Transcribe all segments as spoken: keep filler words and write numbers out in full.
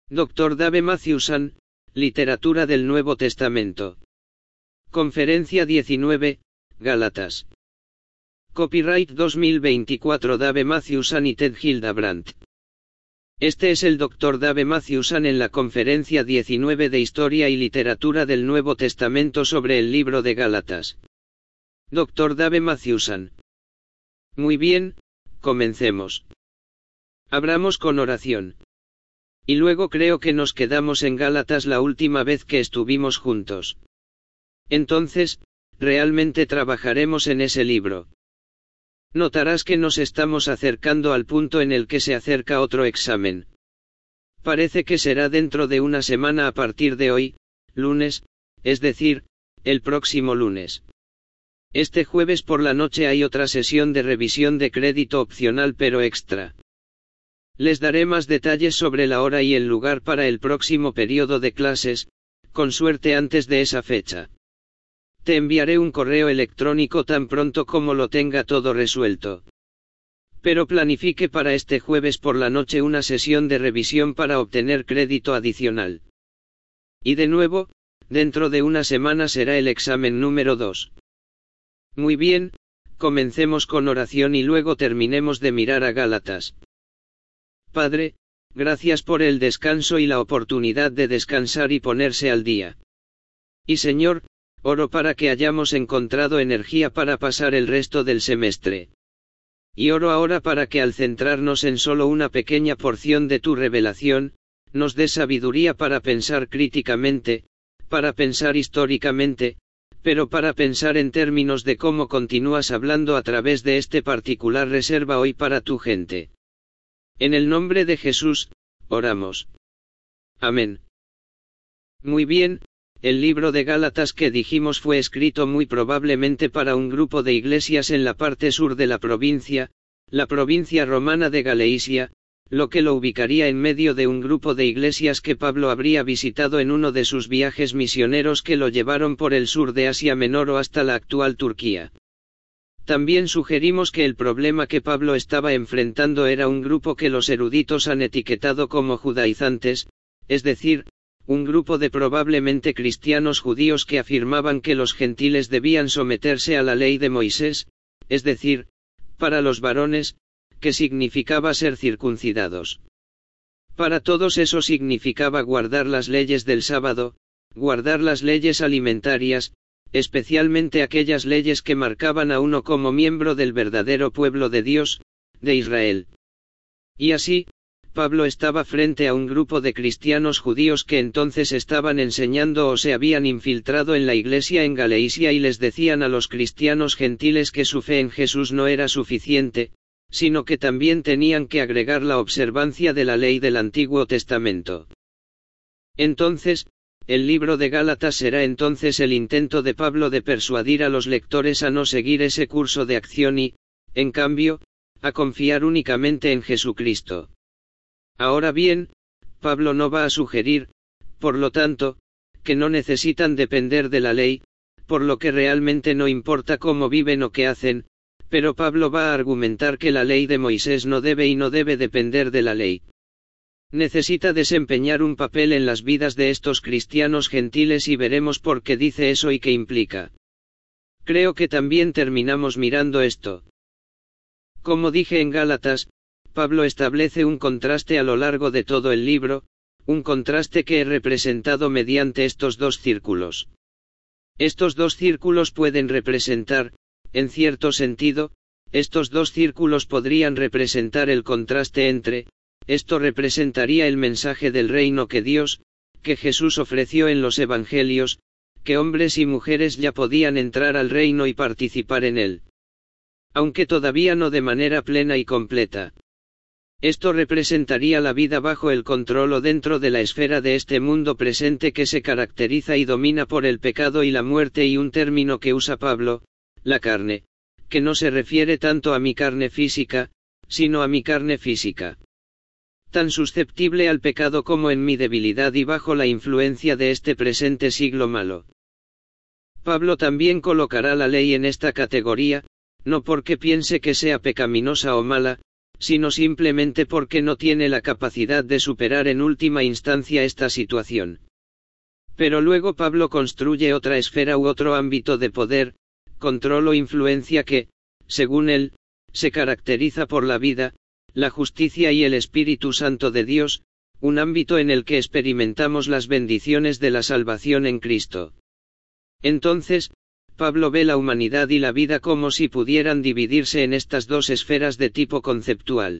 doctor Dave Matthewson, Literatura del Nuevo Testamento. Conferencia diecinueve, Gálatas. Copyright dos mil veinticuatro Dave Matthewson y Ted Hildebrandt. Este es el doctor Dave Matthewson en la Conferencia diecinueve de Historia y Literatura del Nuevo Testamento sobre el libro de Gálatas. doctor Dave Matthewson. Muy bien, comencemos. Abramos con oración. Y luego creo que nos quedamos en Gálatas la última vez que estuvimos juntos. Entonces, realmente trabajaremos en ese libro. Notarás que nos estamos acercando al punto en el que se acerca otro examen. Parece que será dentro de una semana a partir de hoy, lunes, es decir, el próximo lunes. Este jueves por la noche hay otra sesión de revisión de crédito opcional pero extra. Les daré más detalles sobre la hora y el lugar para el próximo periodo de clases, con suerte antes de esa fecha. Te enviaré un correo electrónico tan pronto como lo tenga todo resuelto. Pero planifique para este jueves por la noche una sesión de revisión para obtener crédito adicional. Y de nuevo, dentro de una semana será el examen número dos. Muy bien, comencemos con oración y luego terminemos de mirar a Gálatas. Padre, gracias por el descanso y la oportunidad de descansar y ponerse al día. Y Señor, oro para que hayamos encontrado energía para pasar el resto del semestre. Y oro ahora para que al centrarnos en solo una pequeña porción de tu revelación, nos dé sabiduría para pensar críticamente, para pensar históricamente, pero para pensar en términos de cómo continúas hablando a través de este particular reserva hoy para tu gente. En el nombre de Jesús, oramos. Amén. Muy bien, el libro de Gálatas que dijimos fue escrito muy probablemente para un grupo de iglesias en la parte sur de la provincia, la provincia romana de Galacia, lo que lo ubicaría en medio de un grupo de iglesias que Pablo habría visitado en uno de sus viajes misioneros que lo llevaron por el sur de Asia Menor o hasta la actual Turquía. También sugerimos que el problema que Pablo estaba enfrentando era un grupo que los eruditos han etiquetado como judaizantes, es decir, un grupo de probablemente cristianos judíos que afirmaban que los gentiles debían someterse a la ley de Moisés, es decir, para los varones, que significaba ser circuncidados. Para todos eso significaba guardar las leyes del sábado, guardar las leyes alimentarias, especialmente aquellas leyes que marcaban a uno como miembro del verdadero pueblo de Dios, de Israel. Y así, Pablo estaba frente a un grupo de cristianos judíos que entonces estaban enseñando o se habían infiltrado en la iglesia en Galacia y les decían a los cristianos gentiles que su fe en Jesús no era suficiente, sino que también tenían que agregar la observancia de la ley del Antiguo Testamento. Entonces, el libro de Gálatas será entonces el intento de Pablo de persuadir a los lectores a no seguir ese curso de acción y, en cambio, a confiar únicamente en Jesucristo. Ahora bien, Pablo no va a sugerir, por lo tanto, que no necesitan depender de la ley, por lo que realmente no importa cómo viven o qué hacen, pero Pablo va a argumentar que la ley de Moisés no debe y no debe depender de la ley. Necesita desempeñar un papel en las vidas de estos cristianos gentiles y veremos por qué dice eso y qué implica. Creo que también terminamos mirando esto. Como dije en Gálatas, Pablo establece un contraste a lo largo de todo el libro, un contraste que he representado mediante estos dos círculos. Estos dos círculos pueden representar, en cierto sentido, estos dos círculos podrían representar el contraste entre, esto representaría el mensaje del reino que Dios, que Jesús ofreció en los evangelios, que hombres y mujeres ya podían entrar al reino y participar en él. Aunque todavía no de manera plena y completa. Esto representaría la vida bajo el control o dentro de la esfera de este mundo presente que se caracteriza y domina por el pecado y la muerte y un término que usa Pablo, la carne, que no se refiere tanto a mi carne física, sino a mi carne física. Tan susceptible al pecado como en mi debilidad y bajo la influencia de este presente siglo malo. Pablo también colocará la ley en esta categoría, no porque piense que sea pecaminosa o mala, sino simplemente porque no tiene la capacidad de superar en última instancia esta situación. Pero luego Pablo construye otra esfera u otro ámbito de poder, control o influencia que, según él, se caracteriza por la vida, la justicia y el Espíritu Santo de Dios, un ámbito en el que experimentamos las bendiciones de la salvación en Cristo. Entonces, Pablo ve la humanidad y la vida como si pudieran dividirse en estas dos esferas de tipo conceptual.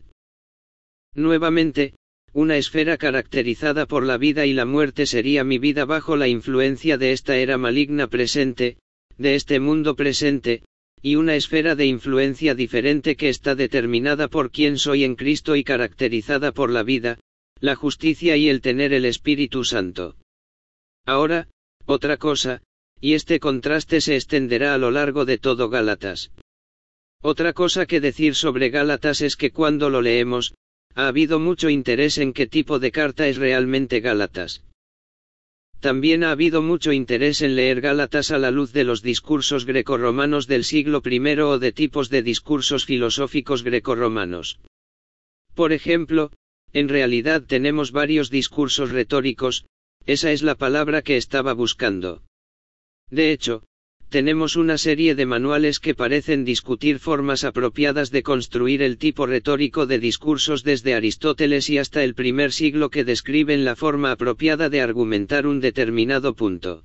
Nuevamente, una esfera caracterizada por la vida y la muerte sería mi vida bajo la influencia de esta era maligna presente, de este mundo presente, y una esfera de influencia diferente que está determinada por quién soy en Cristo y caracterizada por la vida, la justicia y el tener el Espíritu Santo. Ahora, otra cosa, y este contraste se extenderá a lo largo de todo Gálatas. Otra cosa que decir sobre Gálatas es que cuando lo leemos, ha habido mucho interés en qué tipo de carta es realmente Gálatas. También ha habido mucho interés en leer Gálatas a la luz de los discursos grecorromanos del siglo primero o de tipos de discursos filosóficos grecorromanos. Por ejemplo, en realidad tenemos varios discursos retóricos, esa es la palabra que estaba buscando. De hecho, tenemos una serie de manuales que parecen discutir formas apropiadas de construir el tipo retórico de discursos desde Aristóteles y hasta el primer siglo que describen la forma apropiada de argumentar un determinado punto.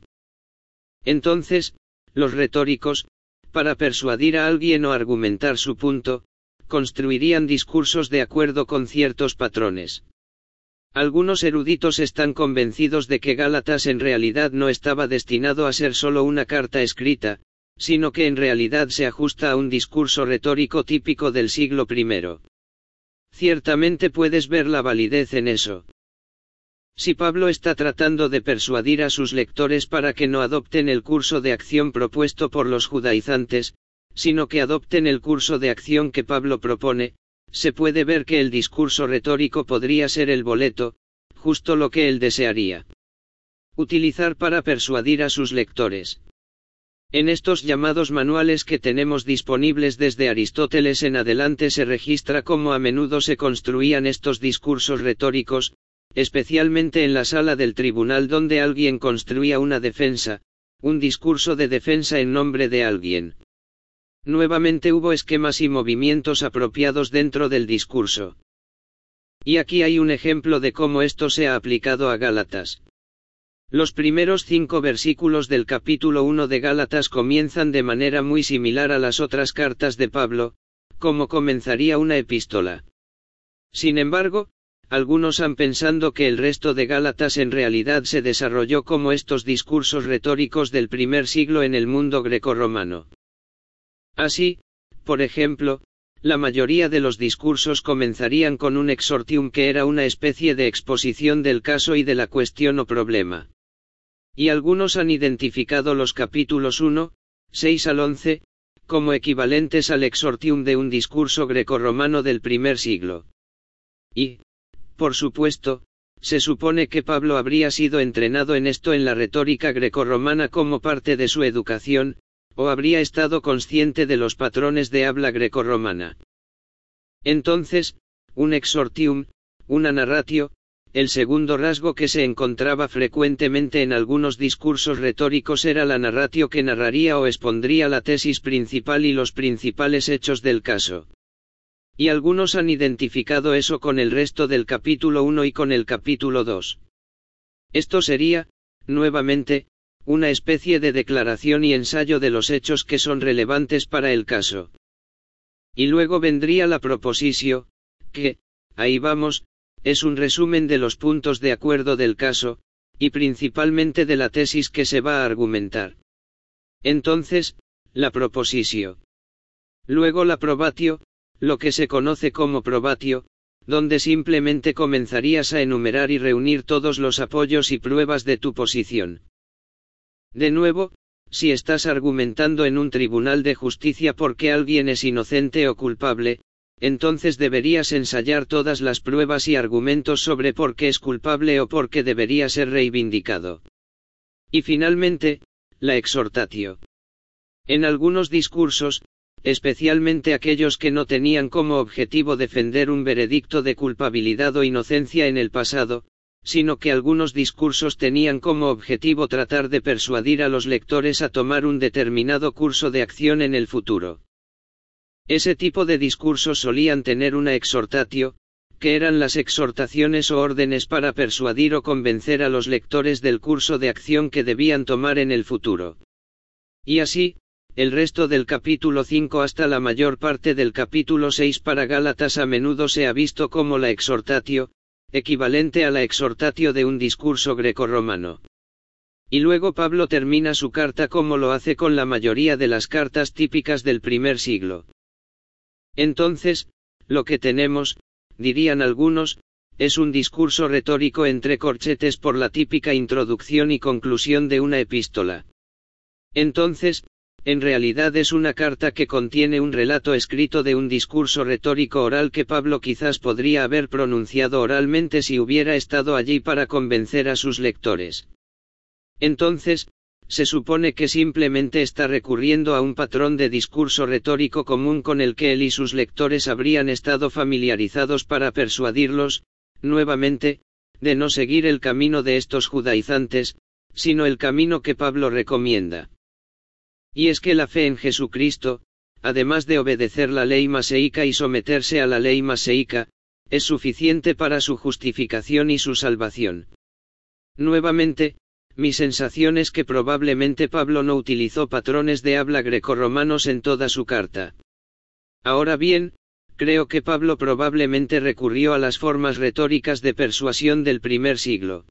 Entonces, los retóricos, para persuadir a alguien o argumentar su punto, construirían discursos de acuerdo con ciertos patrones. Algunos eruditos están convencidos de que Gálatas en realidad no estaba destinado a ser solo una carta escrita, sino que en realidad se ajusta a un discurso retórico típico del siglo primero. Ciertamente puedes ver la validez en eso. Si Pablo está tratando de persuadir a sus lectores para que no adopten el curso de acción propuesto por los judaizantes, sino que adopten el curso de acción que Pablo propone, se puede ver que el discurso retórico podría ser el boleto, justo lo que él desearía utilizar para persuadir a sus lectores. En estos llamados manuales que tenemos disponibles desde Aristóteles en adelante se registra cómo a menudo se construían estos discursos retóricos, especialmente en la sala del tribunal donde alguien construía una defensa, un discurso de defensa en nombre de alguien. Nuevamente hubo esquemas y movimientos apropiados dentro del discurso. Y aquí hay un ejemplo de cómo esto se ha aplicado a Gálatas. Los primeros cinco versículos del capítulo uno de Gálatas comienzan de manera muy similar a las otras cartas de Pablo, como comenzaría una epístola. Sin embargo, algunos han pensado que el resto de Gálatas en realidad se desarrolló como estos discursos retóricos del primer siglo en el mundo grecorromano. Así, por ejemplo, la mayoría de los discursos comenzarían con un exortium que era una especie de exposición del caso y de la cuestión o problema. Y algunos han identificado los capítulos uno, seis al once, como equivalentes al exortium de un discurso grecorromano del primer siglo. Y, por supuesto, se supone que Pablo habría sido entrenado en esto en la retórica grecorromana como parte de su educación, o habría estado consciente de los patrones de habla grecorromana. Entonces, un exortium, una narratio, el segundo rasgo que se encontraba frecuentemente en algunos discursos retóricos era la narratio que narraría o expondría la tesis principal y los principales hechos del caso. Y algunos han identificado eso con el resto del capítulo uno y con el capítulo dos. Esto sería, nuevamente, una especie de declaración y ensayo de los hechos que son relevantes para el caso. Y luego vendría la propositio, que, ahí vamos, es un resumen de los puntos de acuerdo del caso, y principalmente de la tesis que se va a argumentar. Entonces, la propositio. Luego la probatio, lo que se conoce como probatio, donde simplemente comenzarías a enumerar y reunir todos los apoyos y pruebas de tu posición. De nuevo, si estás argumentando en un tribunal de justicia porque alguien es inocente o culpable, entonces deberías ensayar todas las pruebas y argumentos sobre por qué es culpable o por qué debería ser reivindicado. Y finalmente, la exhortatio. En algunos discursos, especialmente aquellos que no tenían como objetivo defender un veredicto de culpabilidad o inocencia en el pasado, sino que algunos discursos tenían como objetivo tratar de persuadir a los lectores a tomar un determinado curso de acción en el futuro. Ese tipo de discursos solían tener una exhortatio, que eran las exhortaciones o órdenes para persuadir o convencer a los lectores del curso de acción que debían tomar en el futuro. Y así, el resto del capítulo cinco hasta la mayor parte del capítulo seis para Gálatas a menudo se ha visto como la exhortatio, equivalente a la exhortatio de un discurso grecorromano. Y luego Pablo termina su carta como lo hace con la mayoría de las cartas típicas del primer siglo. Entonces, lo que tenemos, dirían algunos, es un discurso retórico entre corchetes por la típica introducción y conclusión de una epístola. Entonces, en realidad es una carta que contiene un relato escrito de un discurso retórico oral que Pablo quizás podría haber pronunciado oralmente si hubiera estado allí para convencer a sus lectores. Entonces, se supone que simplemente está recurriendo a un patrón de discurso retórico común con el que él y sus lectores habrían estado familiarizados para persuadirlos, nuevamente, de no seguir el camino de estos judaizantes, sino el camino que Pablo recomienda. Y es que la fe en Jesucristo, además de obedecer la ley maseica y someterse a la ley maseica, es suficiente para su justificación y su salvación. Nuevamente, mi sensación es que probablemente Pablo no utilizó patrones de habla grecorromanos en toda su carta. Ahora bien, creo que Pablo probablemente recurrió a las formas retóricas de persuasión del primer siglo.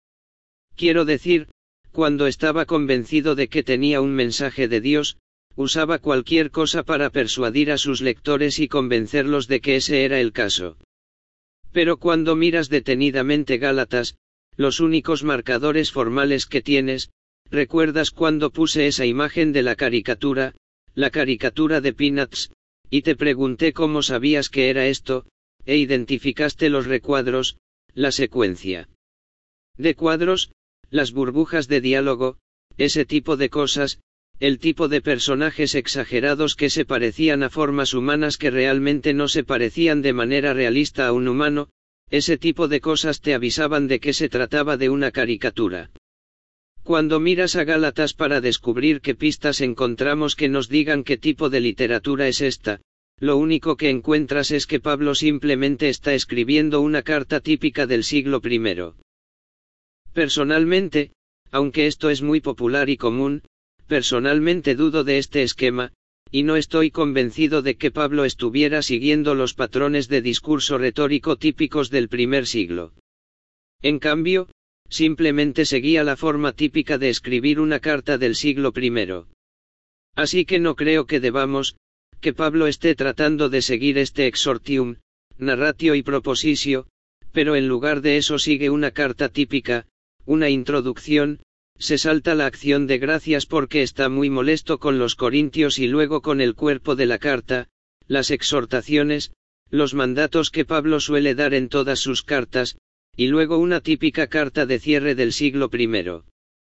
Quiero decir, cuando estaba convencido de que tenía un mensaje de Dios, usaba cualquier cosa para persuadir a sus lectores y convencerlos de que ese era el caso. Pero cuando miras detenidamente Gálatas, los únicos marcadores formales que tienes, recuerdas cuando puse esa imagen de la caricatura, la caricatura de Peanuts, y te pregunté cómo sabías que era esto, e identificaste los recuadros, la secuencia de cuadros, las burbujas de diálogo, ese tipo de cosas, el tipo de personajes exagerados que se parecían a formas humanas que realmente no se parecían de manera realista a un humano, ese tipo de cosas te avisaban de que se trataba de una caricatura. Cuando miras a Gálatas para descubrir qué pistas encontramos que nos digan qué tipo de literatura es esta, lo único que encuentras es que Pablo simplemente está escribiendo una carta típica del siglo primero. Personalmente, aunque esto es muy popular y común, personalmente dudo de este esquema, y no estoy convencido de que Pablo estuviera siguiendo los patrones de discurso retórico típicos del primer siglo. En cambio, simplemente seguía la forma típica de escribir una carta del siglo primero. Así que no creo que debamos, que Pablo esté tratando de seguir este exhortium, narratio y propositio, pero en lugar de eso sigue una carta típica, una introducción, se salta la acción de gracias porque está muy molesto con los corintios y luego con el cuerpo de la carta, las exhortaciones, los mandatos que Pablo suele dar en todas sus cartas, y luego una típica carta de cierre del siglo primero.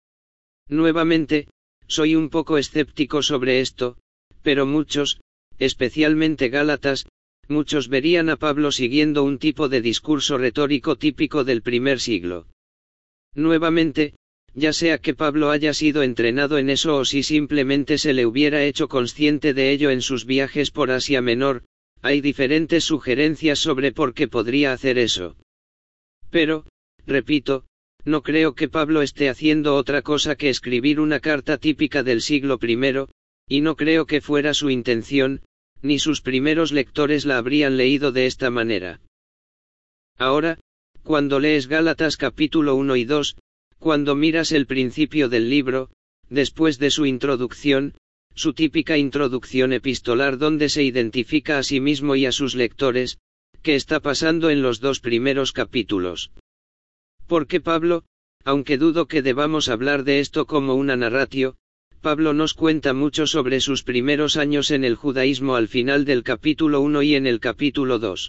Nuevamente, soy un poco escéptico sobre esto, pero muchos, especialmente Gálatas, muchos verían a Pablo siguiendo un tipo de discurso retórico típico del primer siglo. Nuevamente, ya sea que Pablo haya sido entrenado en eso o si simplemente se le hubiera hecho consciente de ello en sus viajes por Asia Menor, hay diferentes sugerencias sobre por qué podría hacer eso. Pero, repito, no creo que Pablo esté haciendo otra cosa que escribir una carta típica del siglo primero, y no creo que fuera su intención, ni sus primeros lectores la habrían leído de esta manera. Ahora, cuando lees Gálatas capítulo uno y dos, cuando miras el principio del libro, después de su introducción, su típica introducción epistolar donde se identifica a sí mismo y a sus lectores, ¿qué está pasando en los dos primeros capítulos? Porque Pablo, aunque dudo que debamos hablar de esto como una narratio, Pablo nos cuenta mucho sobre sus primeros años en el judaísmo al final del capítulo uno y en el capítulo dos.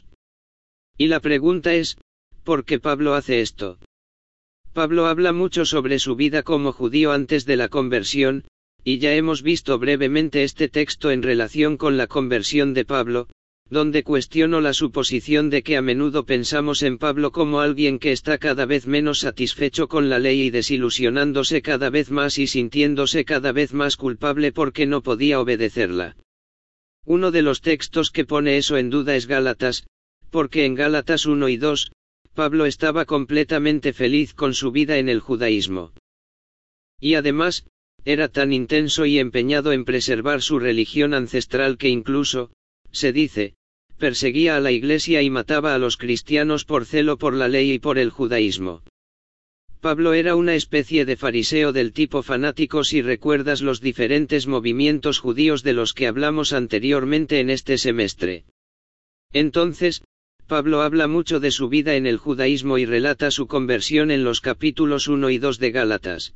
Y la pregunta es, ¿por qué Pablo hace esto? Pablo habla mucho sobre su vida como judío antes de la conversión, y ya hemos visto brevemente este texto en relación con la conversión de Pablo, donde cuestiono la suposición de que a menudo pensamos en Pablo como alguien que está cada vez menos satisfecho con la ley y desilusionándose cada vez más y sintiéndose cada vez más culpable porque no podía obedecerla. Uno de los textos que pone eso en duda es Gálatas, porque en Gálatas uno y dos, Pablo estaba completamente feliz con su vida en el judaísmo. Y además, era tan intenso y empeñado en preservar su religión ancestral que incluso, se dice, perseguía a la iglesia y mataba a los cristianos por celo por la ley y por el judaísmo. Pablo era una especie de fariseo del tipo fanático si recuerdas los diferentes movimientos judíos de los que hablamos anteriormente en este semestre. Entonces, Pablo habla mucho de su vida en el judaísmo y relata su conversión en los capítulos uno y dos de Gálatas.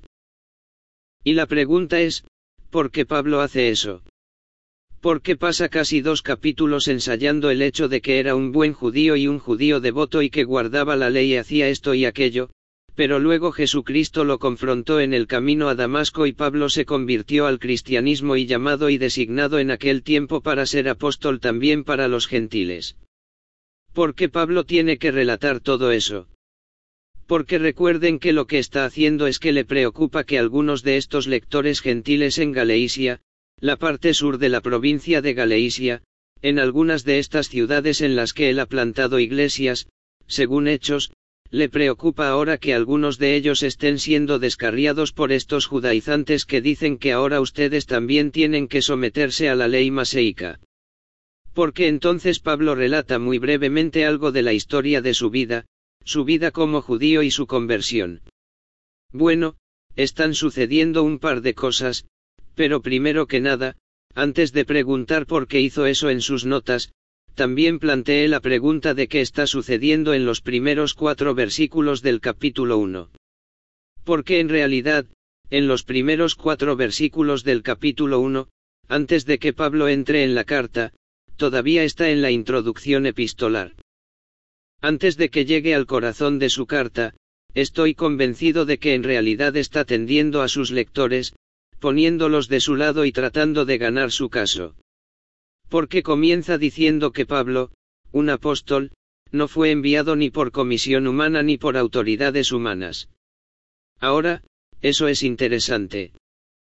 Y la pregunta es, ¿por qué Pablo hace eso? ¿Por qué pasa casi dos capítulos ensayando el hecho de que era un buen judío y un judío devoto y que guardaba la ley y hacía esto y aquello, pero luego Jesucristo lo confrontó en el camino a Damasco y Pablo se convirtió al cristianismo y llamado y designado en aquel tiempo para ser apóstol también para los gentiles? ¿Por qué Pablo tiene que relatar todo eso? Porque recuerden que lo que está haciendo es que le preocupa que algunos de estos lectores gentiles en Galacia, la parte sur de la provincia de Galacia, en algunas de estas ciudades en las que él ha plantado iglesias, según Hechos, le preocupa ahora que algunos de ellos estén siendo descarriados por estos judaizantes que dicen que ahora ustedes también tienen que someterse a la ley maseica. Porque entonces Pablo relata muy brevemente algo de la historia de su vida, su vida como judío y su conversión. Bueno, están sucediendo un par de cosas, pero primero que nada, antes de preguntar por qué hizo eso en sus notas, también planteé la pregunta de qué está sucediendo en los primeros cuatro versículos del capítulo uno. Porque en realidad, en los primeros cuatro versículos del capítulo uno, antes de que Pablo entre en la carta, todavía está en la introducción epistolar. Antes de que llegue al corazón de su carta, estoy convencido de que en realidad está tendiendo a sus lectores, poniéndolos de su lado y tratando de ganar su caso. Porque comienza diciendo que Pablo, un apóstol, no fue enviado ni por comisión humana ni por autoridades humanas. Ahora, eso es interesante.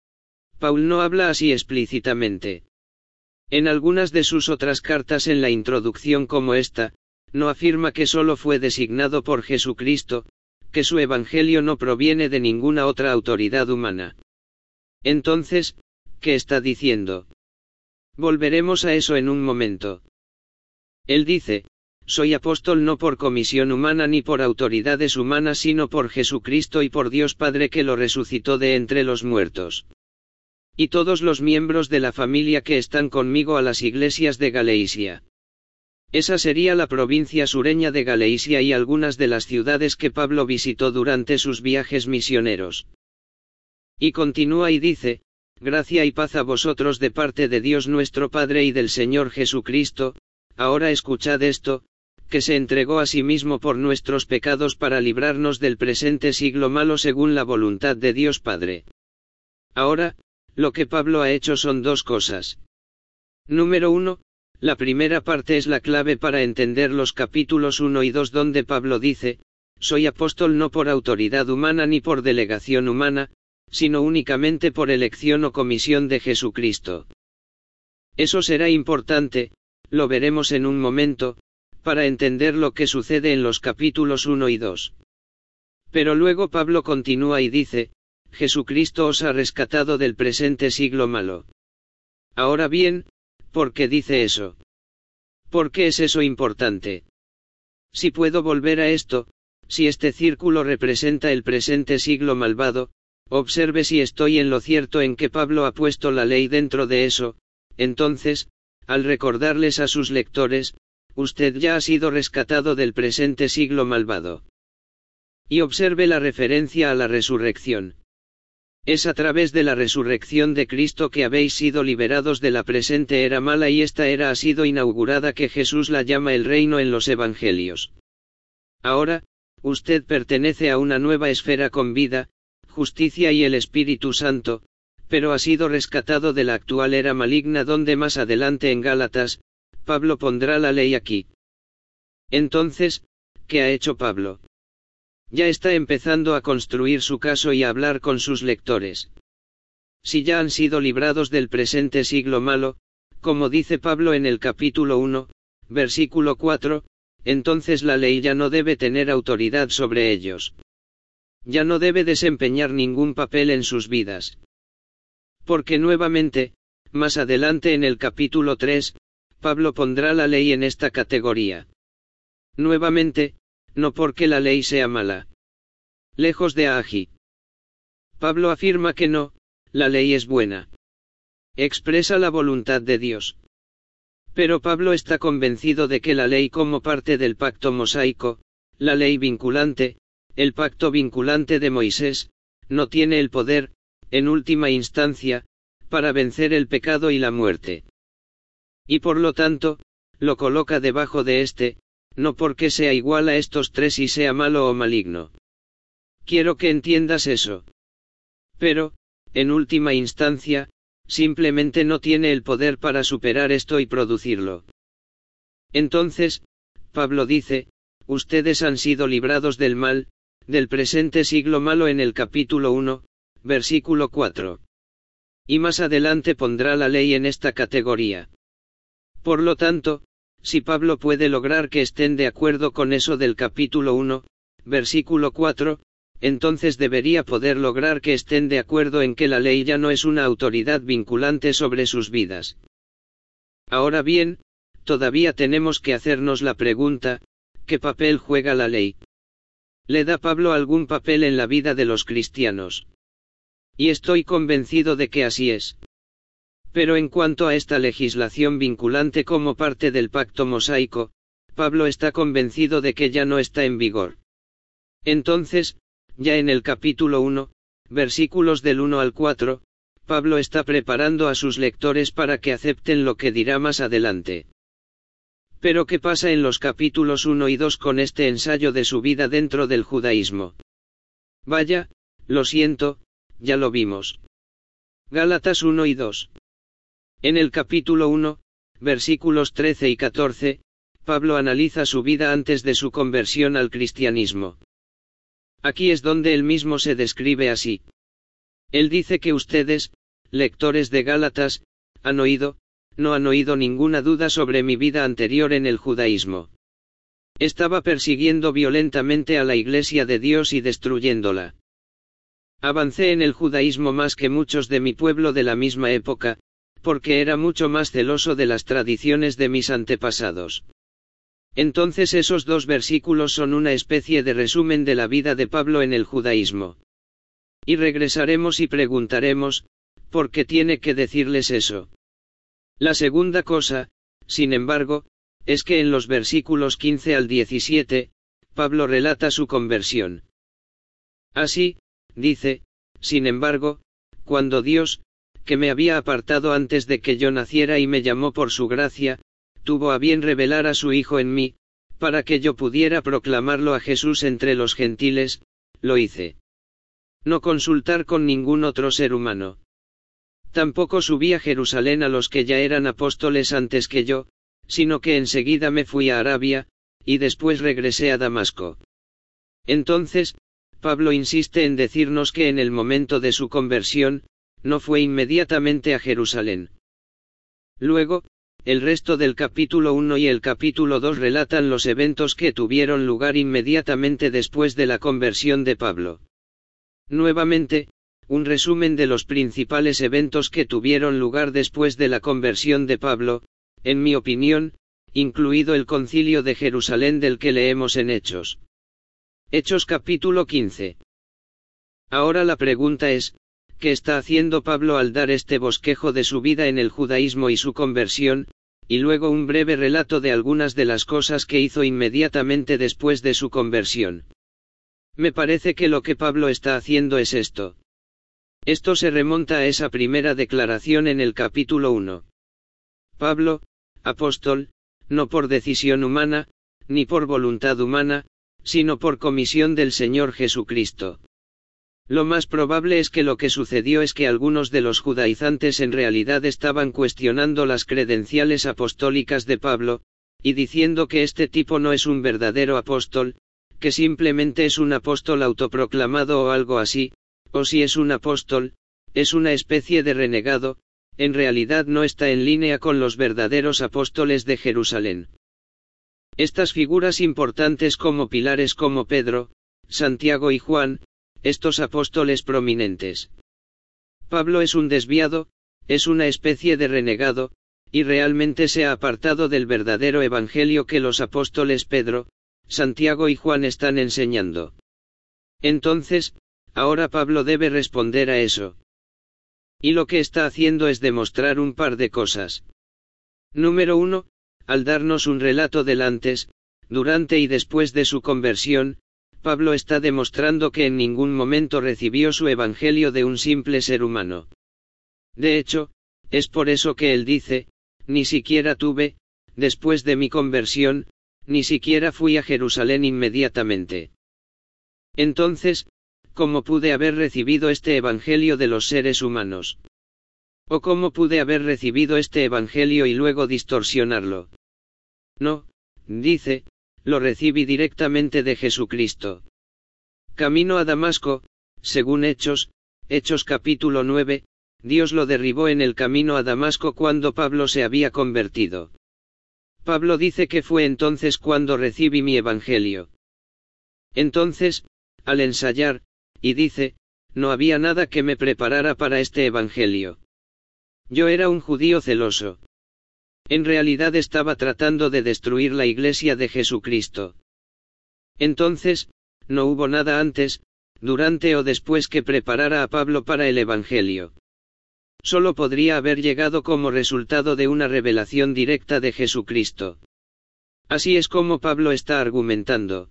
Paul no habla así explícitamente. En algunas de sus otras cartas en la introducción como esta, no afirma que solo fue designado por Jesucristo, que su evangelio no proviene de ninguna otra autoridad humana. Entonces, ¿qué está diciendo? Volveremos a eso en un momento. Él dice, soy apóstol no por comisión humana ni por autoridades humanas sino por Jesucristo y por Dios Padre que lo resucitó de entre los muertos. Y todos los miembros de la familia que están conmigo a las iglesias de Galacia. Esa sería la provincia sureña de Galacia y algunas de las ciudades que Pablo visitó durante sus viajes misioneros. Y continúa y dice, gracia y paz a vosotros de parte de Dios nuestro Padre y del Señor Jesucristo, ahora escuchad esto, que se entregó a sí mismo por nuestros pecados para librarnos del presente siglo malo según la voluntad de Dios Padre. Ahora, lo que Pablo ha hecho son dos cosas. Número uno, la primera parte es la clave para entender los capítulos uno y dos donde Pablo dice, soy apóstol no por autoridad humana ni por delegación humana, sino únicamente por elección o comisión de Jesucristo. Eso será importante, lo veremos en un momento, para entender lo que sucede en los capítulos uno y dos. Pero luego Pablo continúa y dice, Jesucristo os ha rescatado del presente siglo malo. Ahora bien, ¿por qué dice eso? ¿Por qué es eso importante? Si puedo volver a esto, si este círculo representa el presente siglo malvado, observe si estoy en lo cierto en que Pablo ha puesto la ley dentro de eso, entonces, al recordarles a sus lectores, usted ya ha sido rescatado del presente siglo malvado. Y observe la referencia a la resurrección. Es a través de la resurrección de Cristo que habéis sido liberados de la presente era mala y esta era ha sido inaugurada que Jesús la llama el reino en los evangelios. Ahora, usted pertenece a una nueva esfera con vida, justicia y el Espíritu Santo, pero ha sido rescatado de la actual era maligna donde más adelante en Gálatas, Pablo pondrá la ley aquí. Entonces, ¿qué ha hecho Pablo? Ya está empezando a construir su caso y a hablar con sus lectores. Si ya han sido librados del presente siglo malo, como dice Pablo en el capítulo uno, versículo cuatro, entonces la ley ya no debe tener autoridad sobre ellos. Ya no debe desempeñar ningún papel en sus vidas. Porque nuevamente, más adelante en el capítulo tres, Pablo pondrá la ley en esta categoría. Nuevamente, no porque la ley sea mala. Lejos de allí. Pablo afirma que no, la ley es buena. Expresa la voluntad de Dios. Pero Pablo está convencido de que la ley como parte del pacto mosaico, la ley vinculante, el pacto vinculante de Moisés, no tiene el poder, en última instancia, para vencer el pecado y la muerte. Y por lo tanto, lo coloca debajo de este, no porque sea igual a estos tres y sea malo o maligno. Quiero que entiendas eso. Pero, en última instancia, simplemente no tiene el poder para superar esto y producirlo. Entonces, Pablo dice, ustedes han sido librados del mal, del presente siglo malo en el capítulo uno, versículo cuatro. Y más adelante pondrá la ley en esta categoría. Por lo tanto, si Pablo puede lograr que estén de acuerdo con eso del capítulo uno, versículo cuatro, entonces debería poder lograr que estén de acuerdo en que la ley ya no es una autoridad vinculante sobre sus vidas. Ahora bien, todavía tenemos que hacernos la pregunta, ¿qué papel juega la ley? ¿Le da Pablo algún papel en la vida de los cristianos? Y estoy convencido de que así es. Pero en cuanto a esta legislación vinculante como parte del pacto mosaico, Pablo está convencido de que ya no está en vigor. Entonces, ya en el capítulo uno, versículos del uno al cuatro, Pablo está preparando a sus lectores para que acepten lo que dirá más adelante. Pero ¿qué pasa en los capítulos uno y dos con este ensayo de su vida dentro del judaísmo? Vaya, lo siento, ya lo vimos. Gálatas uno y dos. En el capítulo uno, versículos trece y catorce, Pablo analiza su vida antes de su conversión al cristianismo. Aquí es donde él mismo se describe así. Él dice que ustedes, lectores de Gálatas, han oído, no han oído ninguna duda sobre mi vida anterior en el judaísmo. Estaba persiguiendo violentamente a la Iglesia de Dios y destruyéndola. Avancé en el judaísmo más que muchos de mi pueblo de la misma época, porque era mucho más celoso de las tradiciones de mis antepasados. Entonces esos dos versículos son una especie de resumen de la vida de Pablo en el judaísmo. Y regresaremos y preguntaremos, ¿por qué tiene que decirles eso? La segunda cosa, sin embargo, es que en los versículos quince al diecisiete, Pablo relata su conversión. Así, dice, sin embargo, cuando Dios, que me había apartado antes de que yo naciera y me llamó por su gracia, tuvo a bien revelar a su Hijo en mí, para que yo pudiera proclamarlo a Jesús entre los gentiles, lo hice. No consultar con ningún otro ser humano. Tampoco subí a Jerusalén a los que ya eran apóstoles antes que yo, sino que enseguida me fui a Arabia, y después regresé a Damasco. Entonces, Pablo insiste en decirnos que en el momento de su conversión, no fue inmediatamente a Jerusalén. Luego, el resto del capítulo uno y el capítulo dos relatan los eventos que tuvieron lugar inmediatamente después de la conversión de Pablo. Nuevamente, un resumen de los principales eventos que tuvieron lugar después de la conversión de Pablo, en mi opinión, incluido el concilio de Jerusalén del que leemos en Hechos. Hechos capítulo quince. Ahora la pregunta es, ¿qué está haciendo Pablo al dar este bosquejo de su vida en el judaísmo y su conversión, y luego un breve relato de algunas de las cosas que hizo inmediatamente después de su conversión? Me parece que lo que Pablo está haciendo es esto. Esto se remonta a esa primera declaración en el capítulo uno. Pablo, apóstol, no por decisión humana, ni por voluntad humana, sino por comisión del Señor Jesucristo. Lo más probable es que lo que sucedió es que algunos de los judaizantes en realidad estaban cuestionando las credenciales apostólicas de Pablo, y diciendo que este tipo no es un verdadero apóstol, que simplemente es un apóstol autoproclamado o algo así, o si es un apóstol, es una especie de renegado, en realidad no está en línea con los verdaderos apóstoles de Jerusalén. Estas figuras importantes como pilares como Pedro, Santiago y Juan, estos apóstoles prominentes. Pablo es un desviado, es una especie de renegado, y realmente se ha apartado del verdadero evangelio que los apóstoles Pedro, Santiago y Juan están enseñando. Entonces, ahora Pablo debe responder a eso. Y lo que está haciendo es demostrar un par de cosas. Número uno, al darnos un relato del antes, durante y después de su conversión, Pablo está demostrando que en ningún momento recibió su evangelio de un simple ser humano. De hecho, es por eso que él dice, ni siquiera tuve, después de mi conversión, ni siquiera fui a Jerusalén inmediatamente. Entonces, ¿cómo pude haber recibido este evangelio de los seres humanos? ¿O cómo pude haber recibido este evangelio y luego distorsionarlo? No, dice, lo recibí directamente de Jesucristo. Camino a Damasco, según Hechos, Hechos capítulo nueve, Dios lo derribó en el camino a Damasco cuando Pablo se había convertido. Pablo dice que fue entonces cuando recibí mi evangelio. Entonces, al ensayar, y dice, no había nada que me preparara para este evangelio. Yo era un judío celoso. En realidad estaba tratando de destruir la iglesia de Jesucristo. Entonces, no hubo nada antes, durante o después que preparara a Pablo para el evangelio. Solo podría haber llegado como resultado de una revelación directa de Jesucristo. Así es como Pablo está argumentando.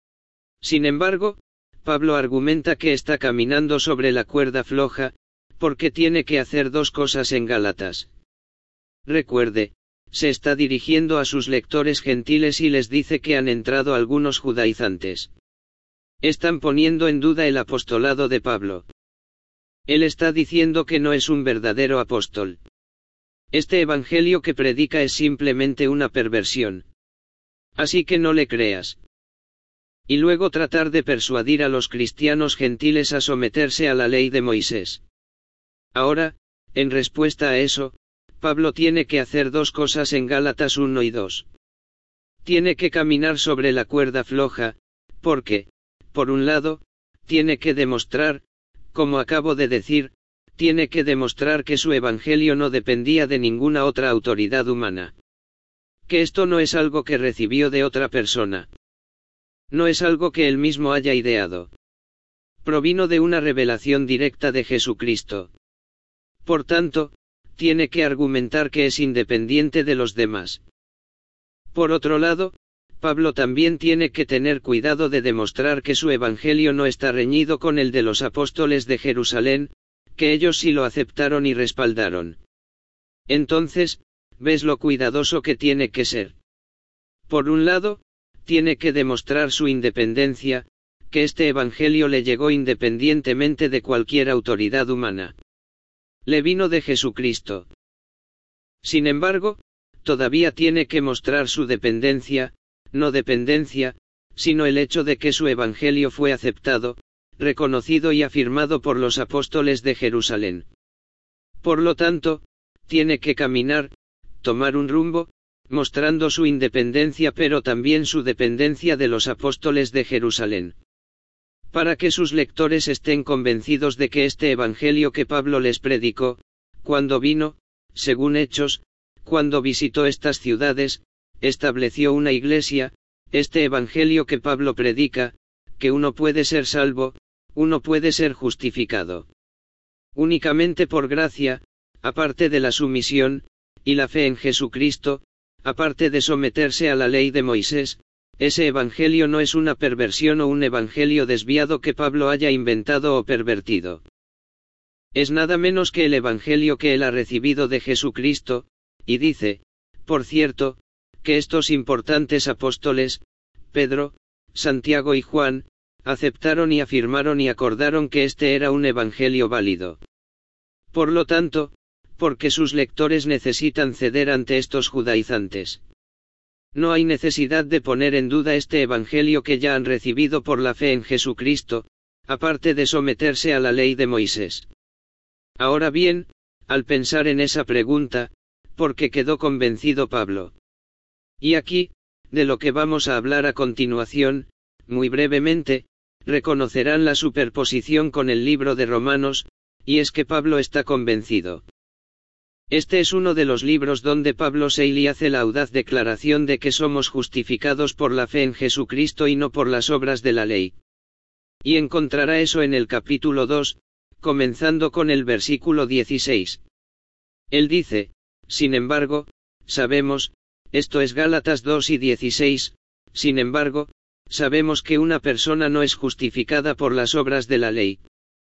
Sin embargo, Pablo argumenta que está caminando sobre la cuerda floja, porque tiene que hacer dos cosas en Gálatas. Recuerde, se está dirigiendo a sus lectores gentiles y les dice que han entrado algunos judaizantes. Están poniendo en duda el apostolado de Pablo. Él está diciendo que no es un verdadero apóstol. Este evangelio que predica es simplemente una perversión. Así que no le creas. Y luego tratar de persuadir a los cristianos gentiles a someterse a la ley de Moisés. Ahora, en respuesta a eso, Pablo tiene que hacer dos cosas en Gálatas uno y dos. Tiene que caminar sobre la cuerda floja, porque, por un lado, tiene que demostrar, como acabo de decir, tiene que demostrar que su evangelio no dependía de ninguna otra autoridad humana. Que esto no es algo que recibió de otra persona. No es algo que él mismo haya ideado. Provino de una revelación directa de Jesucristo. Por tanto, tiene que argumentar que es independiente de los demás. Por otro lado, Pablo también tiene que tener cuidado de demostrar que su evangelio no está reñido con el de los apóstoles de Jerusalén, que ellos sí lo aceptaron y respaldaron. Entonces, ¿ves lo cuidadoso que tiene que ser? Por un lado, tiene que demostrar su independencia, que este evangelio le llegó independientemente de cualquier autoridad humana. Le vino de Jesucristo. Sin embargo, todavía tiene que mostrar su dependencia, no dependencia, sino el hecho de que su evangelio fue aceptado, reconocido y afirmado por los apóstoles de Jerusalén. Por lo tanto, tiene que caminar, tomar un rumbo, mostrando su independencia pero también su dependencia de los apóstoles de Jerusalén. Para que sus lectores estén convencidos de que este evangelio que Pablo les predicó, cuando vino, según Hechos, cuando visitó estas ciudades, estableció una iglesia, este evangelio que Pablo predica, que uno puede ser salvo, uno puede ser justificado. Únicamente por gracia, aparte de la sumisión, y la fe en Jesucristo, aparte de someterse a la ley de Moisés, ese evangelio no es una perversión o un evangelio desviado que Pablo haya inventado o pervertido. Es nada menos que el evangelio que él ha recibido de Jesucristo, y dice, por cierto, que estos importantes apóstoles, Pedro, Santiago y Juan, aceptaron y afirmaron y acordaron que este era un evangelio válido. Por lo tanto, porque sus lectores necesitan ceder ante estos judaizantes. No hay necesidad de poner en duda este evangelio que ya han recibido por la fe en Jesucristo, aparte de someterse a la ley de Moisés. Ahora bien, al pensar en esa pregunta, ¿por qué quedó convencido Pablo? Y aquí, de lo que vamos a hablar a continuación, muy brevemente, reconocerán la superposición con el libro de Romanos, y es que Pablo está convencido. Este es uno de los libros donde Pablo Seili hace la audaz declaración de que somos justificados por la fe en Jesucristo y no por las obras de la ley. Y encontrará eso en el capítulo dos, comenzando con el versículo dieciséis. Él dice, sin embargo, sabemos, esto es Gálatas dos y dieciséis, sin embargo, sabemos que una persona no es justificada por las obras de la ley.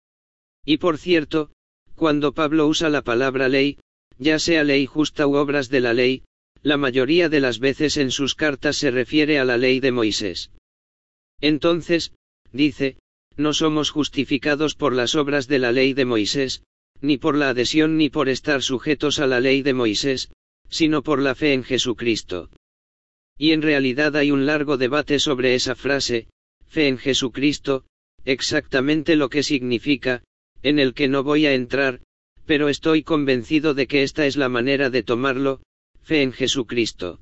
Y por cierto, cuando Pablo usa la palabra ley, ya sea ley justa u obras de la ley, la mayoría de las veces en sus cartas se refiere a la ley de Moisés. Entonces, dice, no somos justificados por las obras de la ley de Moisés, ni por la adhesión ni por estar sujetos a la ley de Moisés, sino por la fe en Jesucristo. Y en realidad hay un largo debate sobre esa frase, fe en Jesucristo, exactamente lo que significa, en el que no voy a entrar, pero estoy convencido de que esta es la manera de tomarlo, fe en Jesucristo.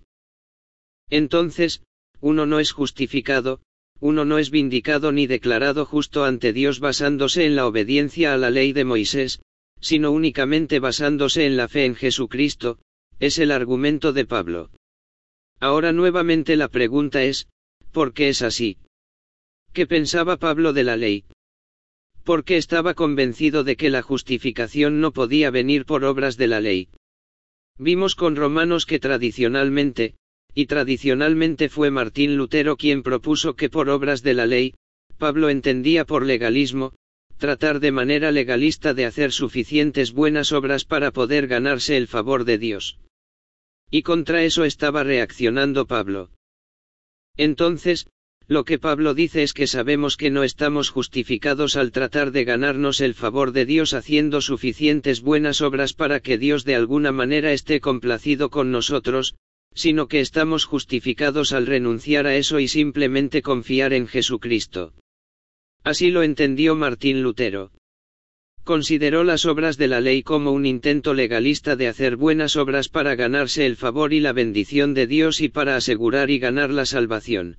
Entonces, uno no es justificado, uno no es vindicado ni declarado justo ante Dios basándose en la obediencia a la ley de Moisés, sino únicamente basándose en la fe en Jesucristo, es el argumento de Pablo. Ahora nuevamente la pregunta es, ¿por qué es así? ¿Qué pensaba Pablo de la ley? ¿Por qué estaba convencido de que la justificación no podía venir por obras de la ley? Vimos con Romanos que tradicionalmente, y tradicionalmente fue Martín Lutero quien propuso que por obras de la ley, Pablo entendía por legalismo, tratar de manera legalista de hacer suficientes buenas obras para poder ganarse el favor de Dios. Y contra eso estaba reaccionando Pablo. Entonces, lo que Pablo dice es que sabemos que no estamos justificados al tratar de ganarnos el favor de Dios haciendo suficientes buenas obras para que Dios de alguna manera esté complacido con nosotros, sino que estamos justificados al renunciar a eso y simplemente confiar en Jesucristo. Así lo entendió Martín Lutero. Consideró las obras de la ley como un intento legalista de hacer buenas obras para ganarse el favor y la bendición de Dios y para asegurar y ganar la salvación.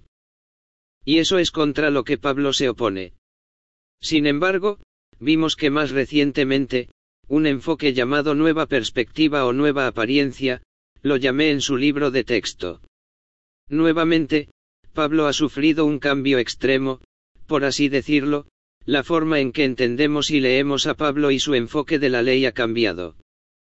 Y eso es contra lo que Pablo se opone. Sin embargo, vimos que más recientemente, un enfoque llamado nueva perspectiva o nueva apariencia, lo llamé en su libro de texto. Nuevamente, Pablo ha sufrido un cambio extremo, por así decirlo, la forma en que entendemos y leemos a Pablo y su enfoque de la ley ha cambiado.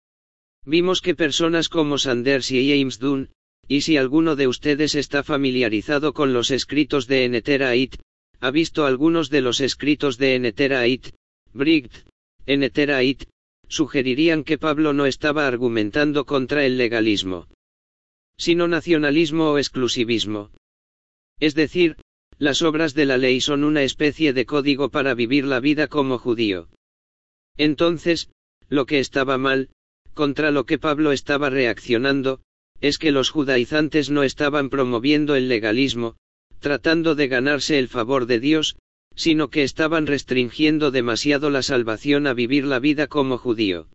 Vimos que personas como Sanders y James Dunn, y si alguno de ustedes está familiarizado con los escritos de N T Wright, ha visto algunos de los escritos de N T Wright, Briggs, N T Wright, sugerirían que Pablo no estaba argumentando contra el legalismo, sino nacionalismo o exclusivismo. Es decir, las obras de la ley son una especie de código para vivir la vida como judío. Entonces, lo que estaba mal, contra lo que Pablo estaba reaccionando, es que los judaizantes no estaban promoviendo el legalismo, tratando de ganarse el favor de Dios, sino que estaban restringiendo demasiado la salvación a vivir la vida como judío.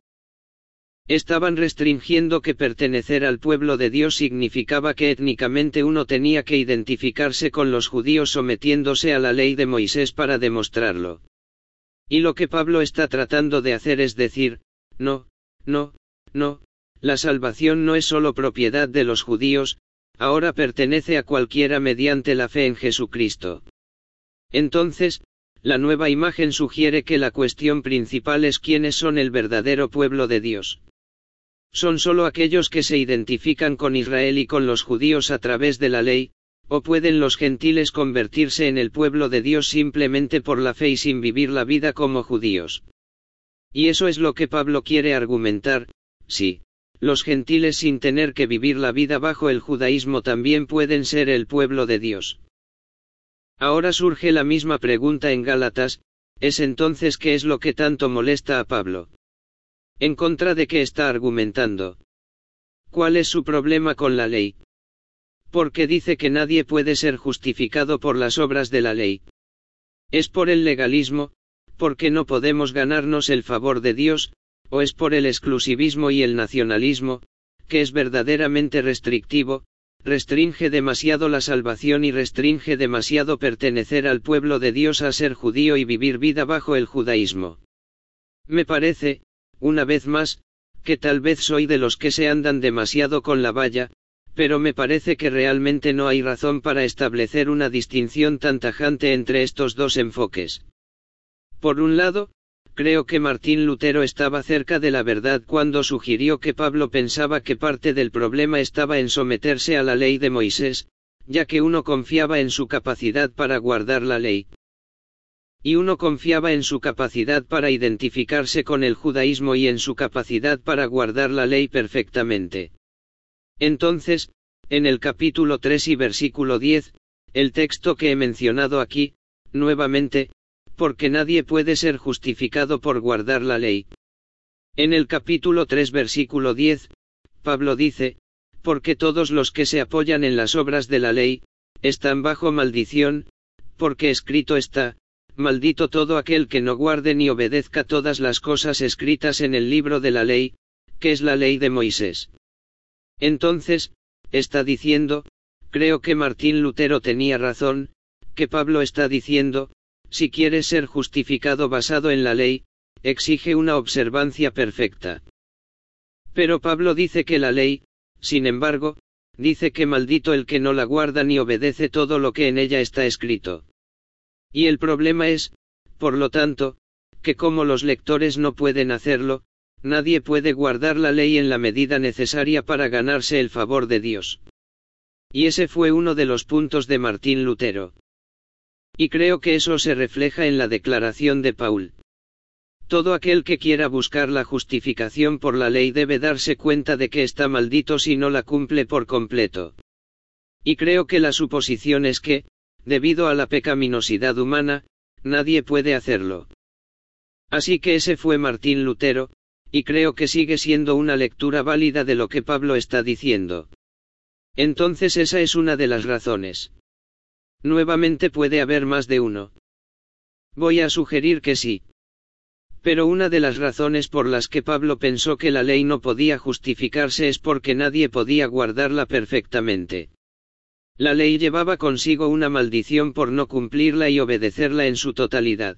Estaban restringiendo que pertenecer al pueblo de Dios significaba que étnicamente uno tenía que identificarse con los judíos sometiéndose a la ley de Moisés para demostrarlo. Y lo que Pablo está tratando de hacer es decir, no, no, no, la salvación no es solo propiedad de los judíos, ahora pertenece a cualquiera mediante la fe en Jesucristo. Entonces, la nueva imagen sugiere que la cuestión principal es quiénes son el verdadero pueblo de Dios. ¿Son solo aquellos que se identifican con Israel y con los judíos a través de la ley, o pueden los gentiles convertirse en el pueblo de Dios simplemente por la fe y sin vivir la vida como judíos? Y eso es lo que Pablo quiere argumentar, sí. Los gentiles sin tener que vivir la vida bajo el judaísmo también pueden ser el pueblo de Dios. Ahora surge la misma pregunta en Gálatas, ¿es entonces qué es lo que tanto molesta a Pablo? ¿En contra de qué está argumentando? ¿Cuál es su problema con la ley? Porque dice que nadie puede ser justificado por las obras de la ley. ¿Es por el legalismo, porque no podemos ganarnos el favor de Dios, o es por el exclusivismo y el nacionalismo, que es verdaderamente restrictivo, restringe demasiado la salvación y restringe demasiado pertenecer al pueblo de Dios a ser judío y vivir vida bajo el judaísmo? Me parece, una vez más, que tal vez soy de los que se andan demasiado con la valla, pero me parece que realmente no hay razón para establecer una distinción tan tajante entre estos dos enfoques. Por un lado, creo que Martín Lutero estaba cerca de la verdad cuando sugirió que Pablo pensaba que parte del problema estaba en someterse a la ley de Moisés, ya que uno confiaba en su capacidad para guardar la ley. Y uno confiaba en su capacidad para identificarse con el judaísmo y en su capacidad para guardar la ley perfectamente. Entonces, en el capítulo tres y versículo diez, el texto que he mencionado aquí, nuevamente, porque nadie puede ser justificado por guardar la ley. En el capítulo tres versículo diez, Pablo dice, porque todos los que se apoyan en las obras de la ley, están bajo maldición, porque escrito está, maldito todo aquel que no guarde ni obedezca todas las cosas escritas en el libro de la ley, que es la ley de Moisés. Entonces, está diciendo, creo que Martín Lutero tenía razón, que Pablo está diciendo, si quieres ser justificado basado en la ley, exige una observancia perfecta. Pero Pablo dice que la ley, sin embargo, dice que maldito el que no la guarda ni obedece todo lo que en ella está escrito. Y el problema es, por lo tanto, que como los lectores no pueden hacerlo, nadie puede guardar la ley en la medida necesaria para ganarse el favor de Dios. Y ese fue uno de los puntos de Martín Lutero. Y creo que eso se refleja en la declaración de Paul. Todo aquel que quiera buscar la justificación por la ley debe darse cuenta de que está maldito si no la cumple por completo. Y creo que la suposición es que, debido a la pecaminosidad humana, nadie puede hacerlo. Así que ese fue Martín Lutero, y creo que sigue siendo una lectura válida de lo que Pablo está diciendo. Entonces esa es una de las razones. Nuevamente puede haber más de uno. Voy a sugerir que sí. Pero una de las razones por las que Pablo pensó que la ley no podía justificarse es porque nadie podía guardarla perfectamente. La ley llevaba consigo una maldición por no cumplirla y obedecerla en su totalidad.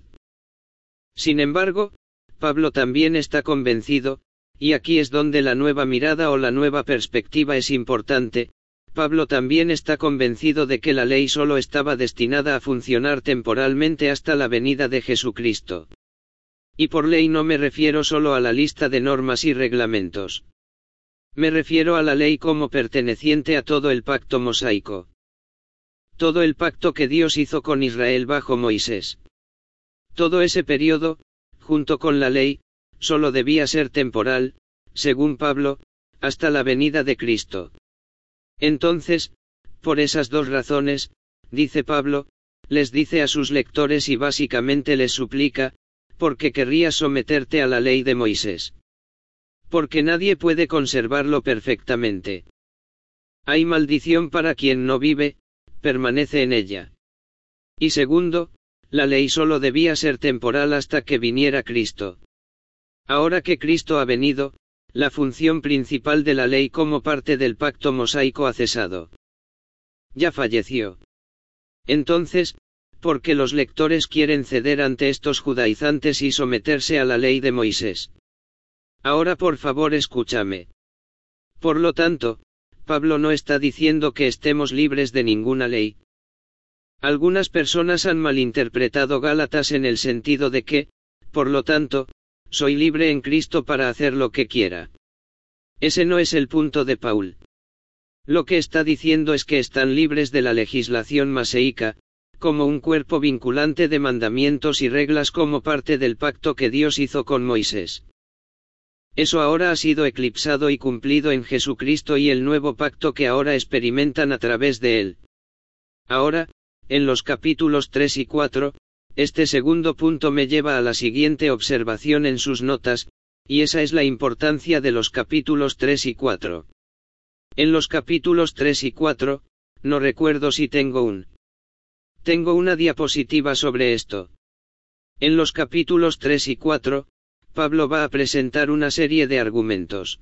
Sin embargo, Pablo también está convencido, y aquí es donde la nueva mirada o la nueva perspectiva es importante, Pablo también está convencido de que la ley solo estaba destinada a funcionar temporalmente hasta la venida de Jesucristo. Y por ley no me refiero solo a la lista de normas y reglamentos. Me refiero a la ley como perteneciente a todo el pacto mosaico. Todo el pacto que Dios hizo con Israel bajo Moisés. Todo ese periodo, junto con la ley, solo debía ser temporal, según Pablo, hasta la venida de Cristo. Entonces, por esas dos razones, dice Pablo, les dice a sus lectores y básicamente les suplica, porque querrías someterte a la ley de Moisés. Porque nadie puede conservarlo perfectamente. Hay maldición para quien no vive, permanece en ella. Y segundo, la ley solo debía ser temporal hasta que viniera Cristo. Ahora que Cristo ha venido, la función principal de la ley como parte del pacto mosaico ha cesado. Ya falleció. Entonces, ¿por qué los lectores quieren ceder ante estos judaizantes y someterse a la ley de Moisés? Ahora por favor escúchame. Por lo tanto, Pablo no está diciendo que estemos libres de ninguna ley. Algunas personas han malinterpretado Gálatas en el sentido de que, por lo tanto, soy libre en Cristo para hacer lo que quiera. Ese no es el punto de Paul. Lo que está diciendo es que están libres de la legislación maseica, como un cuerpo vinculante de mandamientos y reglas como parte del pacto que Dios hizo con Moisés. Eso ahora ha sido eclipsado y cumplido en Jesucristo y el nuevo pacto que ahora experimentan a través de él. Ahora, en los capítulos tres y cuatro, este segundo punto me lleva a la siguiente observación en sus notas, y esa es la importancia de los capítulos tres y cuatro. En los capítulos tres y cuatro, no recuerdo si tengo un. Tengo una diapositiva sobre esto. En los capítulos tres y cuatro, Pablo va a presentar una serie de argumentos.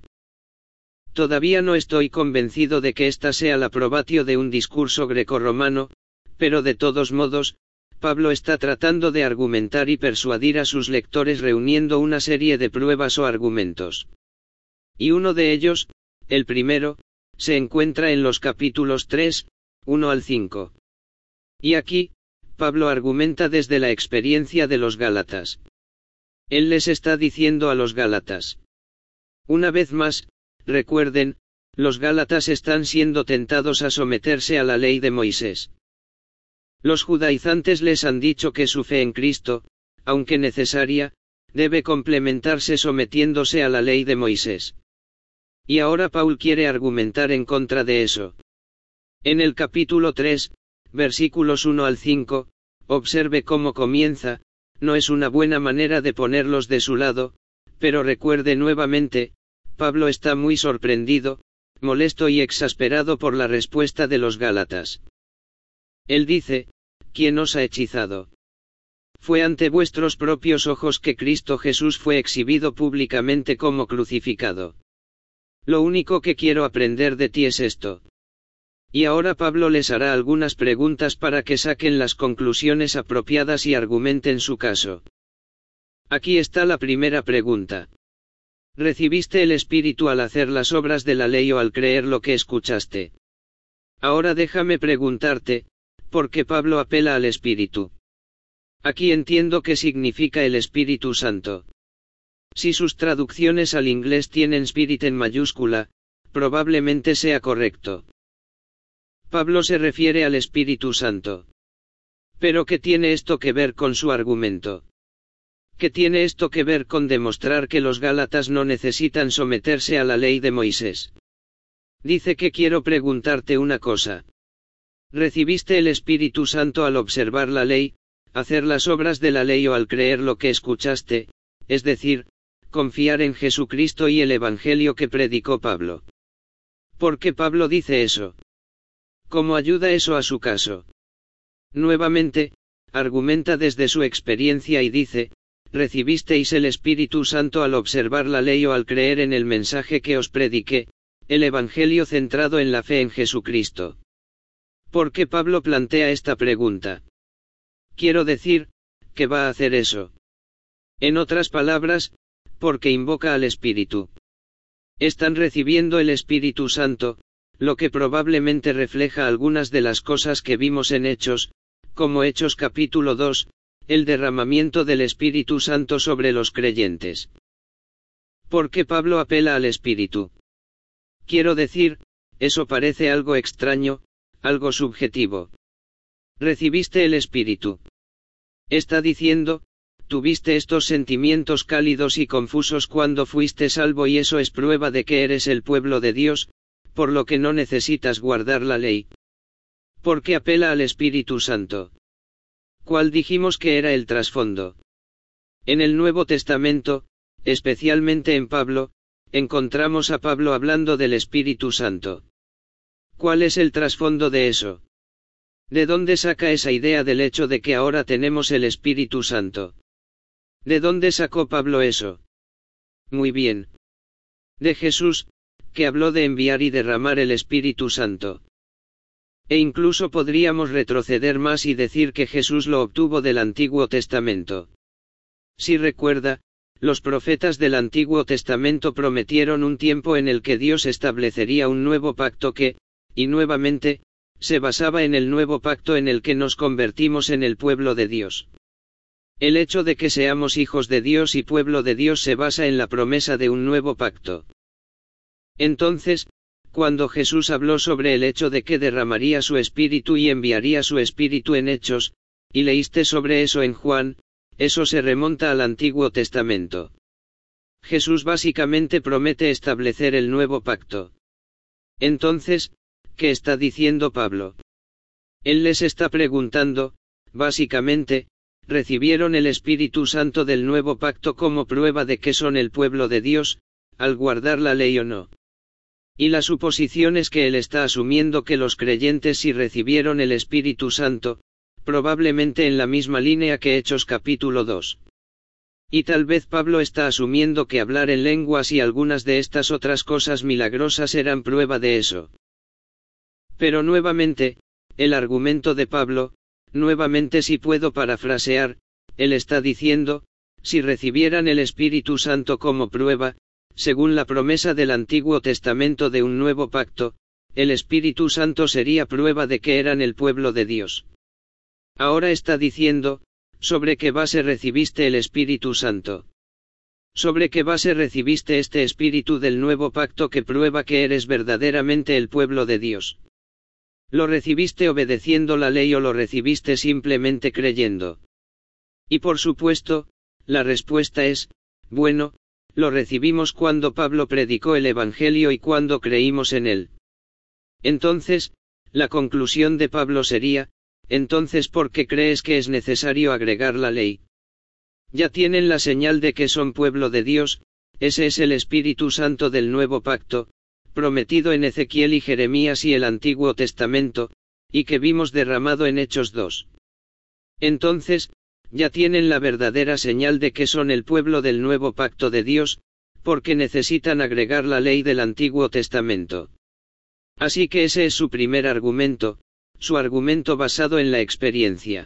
Todavía no estoy convencido de que esta sea la probatio de un discurso grecorromano, pero de todos modos, Pablo está tratando de argumentar y persuadir a sus lectores reuniendo una serie de pruebas o argumentos. Y uno de ellos, el primero, se encuentra en los capítulos tres, uno al cinco. Y aquí, Pablo argumenta desde la experiencia de los Gálatas. Él les está diciendo a los Gálatas. Una vez más, recuerden, los Gálatas están siendo tentados a someterse a la ley de Moisés. Los judaizantes les han dicho que su fe en Cristo, aunque necesaria, debe complementarse sometiéndose a la ley de Moisés. Y ahora Paul quiere argumentar en contra de eso. En el capítulo tres, versículos uno al cinco, observe cómo comienza, no es una buena manera de ponerlos de su lado, pero recuerde nuevamente, Pablo está muy sorprendido, molesto y exasperado por la respuesta de los Gálatas. Él dice, ¿quién os ha hechizado? Fue ante vuestros propios ojos que Cristo Jesús fue exhibido públicamente como crucificado. Lo único que quiero aprender de ti es esto. Y ahora Pablo les hará algunas preguntas para que saquen las conclusiones apropiadas y argumenten su caso. Aquí está la primera pregunta. ¿Recibiste el Espíritu al hacer las obras de la ley o al creer lo que escuchaste? Ahora déjame preguntarte, ¿por qué Pablo apela al Espíritu? Aquí entiendo qué significa el Espíritu Santo. Si sus traducciones al inglés tienen Spirit en mayúscula, probablemente sea correcto. Pablo se refiere al Espíritu Santo. ¿Pero qué tiene esto que ver con su argumento? ¿Qué tiene esto que ver con demostrar que los Gálatas no necesitan someterse a la ley de Moisés? Dice que quiero preguntarte una cosa. ¿Recibiste el Espíritu Santo al observar la ley, hacer las obras de la ley o al creer lo que escuchaste, es decir, confiar en Jesucristo y el Evangelio que predicó Pablo? ¿Por qué Pablo dice eso? ¿Cómo ayuda eso a su caso? Nuevamente, argumenta desde su experiencia y dice, ¿recibisteis el Espíritu Santo al observar la ley o al creer en el mensaje que os prediqué, el Evangelio centrado en la fe en Jesucristo? ¿Por qué Pablo plantea esta pregunta? Quiero decir, que va a hacer eso. En otras palabras, porque invoca al Espíritu. Están recibiendo el Espíritu Santo, lo que probablemente refleja algunas de las cosas que vimos en Hechos, como Hechos capítulo dos, el derramamiento del Espíritu Santo sobre los creyentes. ¿Por qué Pablo apela al Espíritu? Quiero decir, eso parece algo extraño, algo subjetivo. ¿Recibiste el Espíritu? Está diciendo, tuviste estos sentimientos cálidos y confusos cuando fuiste salvo y eso es prueba de que eres el pueblo de Dios, por lo que no necesitas guardar la ley. ¿Por qué apela al Espíritu Santo? ¿Cuál dijimos que era el trasfondo? En el Nuevo Testamento, especialmente en Pablo, encontramos a Pablo hablando del Espíritu Santo. ¿Cuál es el trasfondo de eso? ¿De dónde saca esa idea del hecho de que ahora tenemos el Espíritu Santo? ¿De dónde sacó Pablo eso? Muy bien. De Jesús, que habló de enviar y derramar el Espíritu Santo. E incluso podríamos retroceder más y decir que Jesús lo obtuvo del Antiguo Testamento. Si recuerda, los profetas del Antiguo Testamento prometieron un tiempo en el que Dios establecería un nuevo pacto que, y nuevamente, se basaba en el nuevo pacto en el que nos convertimos en el pueblo de Dios. El hecho de que seamos hijos de Dios y pueblo de Dios se basa en la promesa de un nuevo pacto. Entonces, cuando Jesús habló sobre el hecho de que derramaría su espíritu y enviaría su espíritu en Hechos, y leíste sobre eso en Juan, eso se remonta al Antiguo Testamento. Jesús básicamente promete establecer el nuevo pacto. Entonces, ¿qué está diciendo Pablo? Él les está preguntando, básicamente, ¿recibieron el Espíritu Santo del nuevo pacto como prueba de que son el pueblo de Dios, al guardar la ley o no? Y la suposición es que él está asumiendo que los creyentes sí recibieron el Espíritu Santo, probablemente en la misma línea que Hechos capítulo dos. Y tal vez Pablo está asumiendo que hablar en lenguas y algunas de estas otras cosas milagrosas eran prueba de eso. Pero nuevamente, el argumento de Pablo, nuevamente si puedo parafrasear, él está diciendo, si recibieran el Espíritu Santo como prueba, según la promesa del Antiguo Testamento de un nuevo pacto, el Espíritu Santo sería prueba de que eran el pueblo de Dios. Ahora está diciendo, ¿sobre qué base recibiste el Espíritu Santo? ¿Sobre qué base recibiste este Espíritu del nuevo pacto que prueba que eres verdaderamente el pueblo de Dios? ¿Lo recibiste obedeciendo la ley o lo recibiste simplemente creyendo? Y por supuesto, la respuesta es, bueno, lo recibimos cuando Pablo predicó el Evangelio y cuando creímos en él. Entonces, la conclusión de Pablo sería, entonces ¿por qué crees que es necesario agregar la ley? Ya tienen la señal de que son pueblo de Dios, ese es el Espíritu Santo del nuevo pacto, prometido en Ezequiel y Jeremías y el Antiguo Testamento, y que vimos derramado en Hechos dos. Entonces, ya tienen la verdadera señal de que son el pueblo del nuevo pacto de Dios, porque necesitan agregar la ley del Antiguo Testamento. Así que ese es su primer argumento, su argumento basado en la experiencia.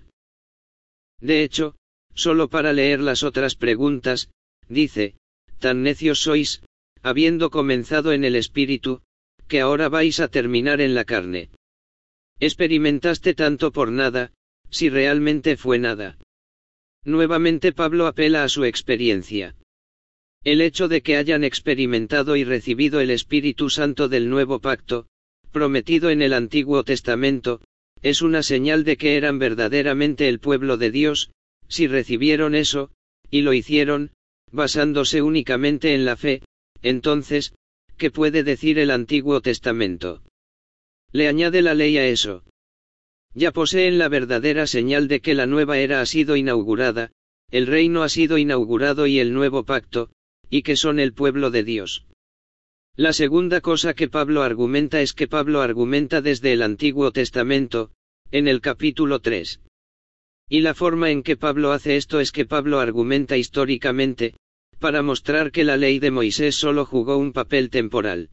De hecho, solo para leer las otras preguntas, dice, tan necios sois, habiendo comenzado en el Espíritu, que ahora vais a terminar en la carne. Experimentaste tanto por nada, si realmente fue nada. Nuevamente Pablo apela a su experiencia. El hecho de que hayan experimentado y recibido el Espíritu Santo del nuevo pacto, prometido en el Antiguo Testamento, es una señal de que eran verdaderamente el pueblo de Dios, si recibieron eso, y lo hicieron, basándose únicamente en la fe, entonces, ¿qué puede decir el Antiguo Testamento? Le añade la ley a eso. Ya poseen la verdadera señal de que la nueva era ha sido inaugurada, el reino ha sido inaugurado y el nuevo pacto, y que son el pueblo de Dios. La segunda cosa que Pablo argumenta es que Pablo argumenta desde el Antiguo Testamento, en el capítulo tres. Y la forma en que Pablo hace esto es que Pablo argumenta históricamente, para mostrar que la ley de Moisés solo jugó un papel temporal.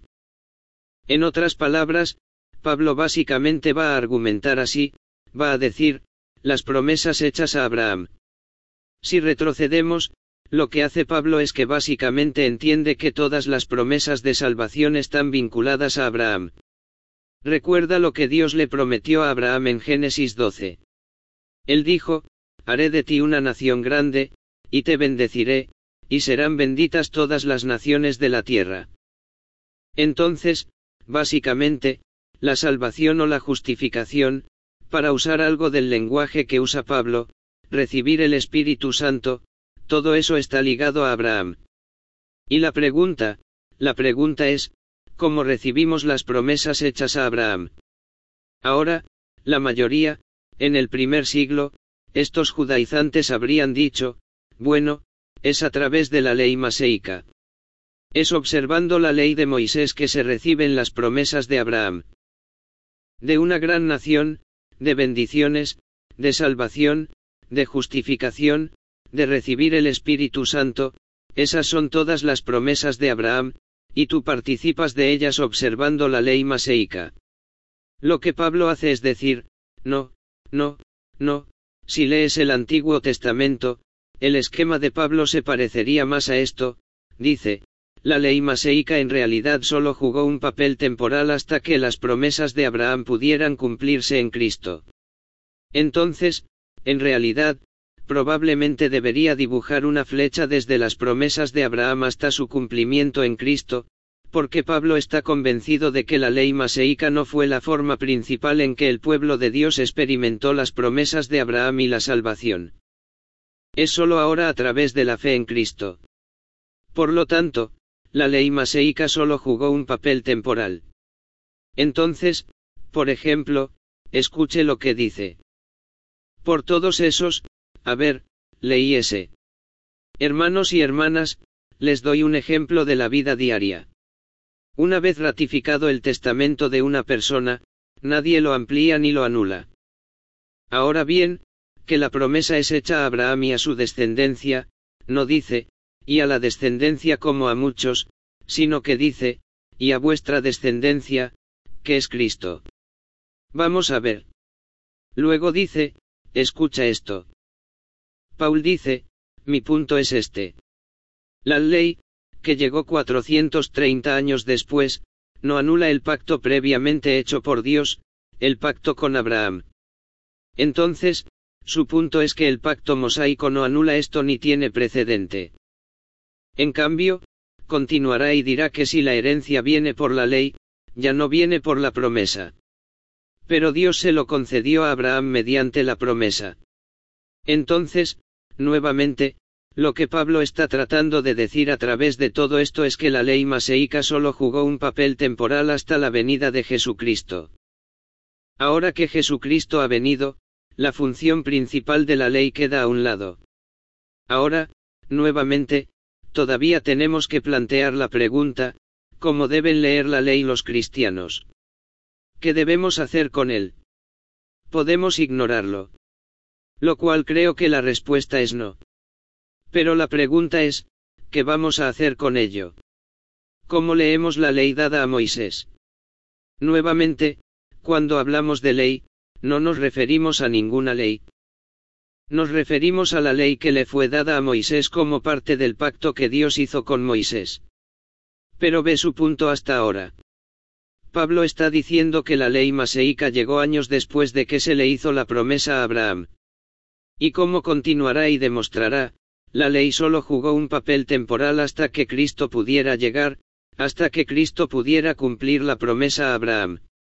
En otras palabras, Pablo básicamente va a argumentar así, va a decir, las promesas hechas a Abraham. Si retrocedemos, lo que hace Pablo es que básicamente entiende que todas las promesas de salvación están vinculadas a Abraham. Recuerda lo que Dios le prometió a Abraham en Génesis doce. Él dijo, haré de ti una nación grande, y te bendeciré, y serán benditas todas las naciones de la tierra. Entonces, básicamente, la salvación o la justificación, para usar algo del lenguaje que usa Pablo, recibir el Espíritu Santo, todo eso está ligado a Abraham. Y la pregunta, la pregunta es, ¿cómo recibimos las promesas hechas a Abraham? Ahora, la mayoría, en el primer siglo, estos judaizantes habrían dicho, bueno, es a través de la ley maseica. Es observando la ley de Moisés que se reciben las promesas de Abraham. De una gran nación, de bendiciones, de salvación, de justificación, de recibir el Espíritu Santo, esas son todas las promesas de Abraham, y tú participas de ellas observando la ley maseica. Lo que Pablo hace es decir, no, no, no, si lees el Antiguo Testamento, el esquema de Pablo se parecería más a esto, dice, la ley maseica en realidad solo jugó un papel temporal hasta que las promesas de Abraham pudieran cumplirse en Cristo. Entonces, en realidad, probablemente debería dibujar una flecha desde las promesas de Abraham hasta su cumplimiento en Cristo, porque Pablo está convencido de que la ley maseica no fue la forma principal en que el pueblo de Dios experimentó las promesas de Abraham y la salvación. Es solo ahora a través de la fe en Cristo. Por lo tanto, la ley maseica solo jugó un papel temporal. Entonces, por ejemplo, escuche lo que dice. Por todos esos, a ver, leí ese. Hermanos y hermanas, les doy un ejemplo de la vida diaria. Una vez ratificado el testamento de una persona, nadie lo amplía ni lo anula. Ahora bien, que la promesa es hecha a Abraham y a su descendencia, no dice, y a la descendencia como a muchos, sino que dice, y a vuestra descendencia, que es Cristo. Vamos a ver. Luego dice, escucha esto. Paul dice, mi punto es este. La ley, que llegó cuatrocientos treinta años después, no anula el pacto previamente hecho por Dios, el pacto con Abraham. Entonces, su punto es que el pacto mosaico no anula esto ni tiene precedente. En cambio, continuará y dirá que si la herencia viene por la ley, ya no viene por la promesa. Pero Dios se lo concedió a Abraham mediante la promesa. Entonces, nuevamente, lo que Pablo está tratando de decir a través de todo esto es que la ley maseica solo jugó un papel temporal hasta la venida de Jesucristo. Ahora que Jesucristo ha venido, la función principal de la ley queda a un lado. Ahora, nuevamente, todavía tenemos que plantear la pregunta, ¿cómo deben leer la ley los cristianos? ¿Qué debemos hacer con él? ¿Podemos ignorarlo? Lo cual creo que la respuesta es no. Pero la pregunta es, ¿qué vamos a hacer con ello? ¿Cómo leemos la ley dada a Moisés? Nuevamente, cuando hablamos de ley, no nos referimos a ninguna ley. Nos referimos a la ley que le fue dada a Moisés como parte del pacto que Dios hizo con Moisés. Pero ve su punto hasta ahora. Pablo está diciendo que la ley maseica llegó años después de que se le hizo la promesa a Abraham. Y como continuará y demostrará, la ley solo jugó un papel temporal hasta que Cristo pudiera llegar, hasta que Cristo pudiera cumplir la promesa a Abraham.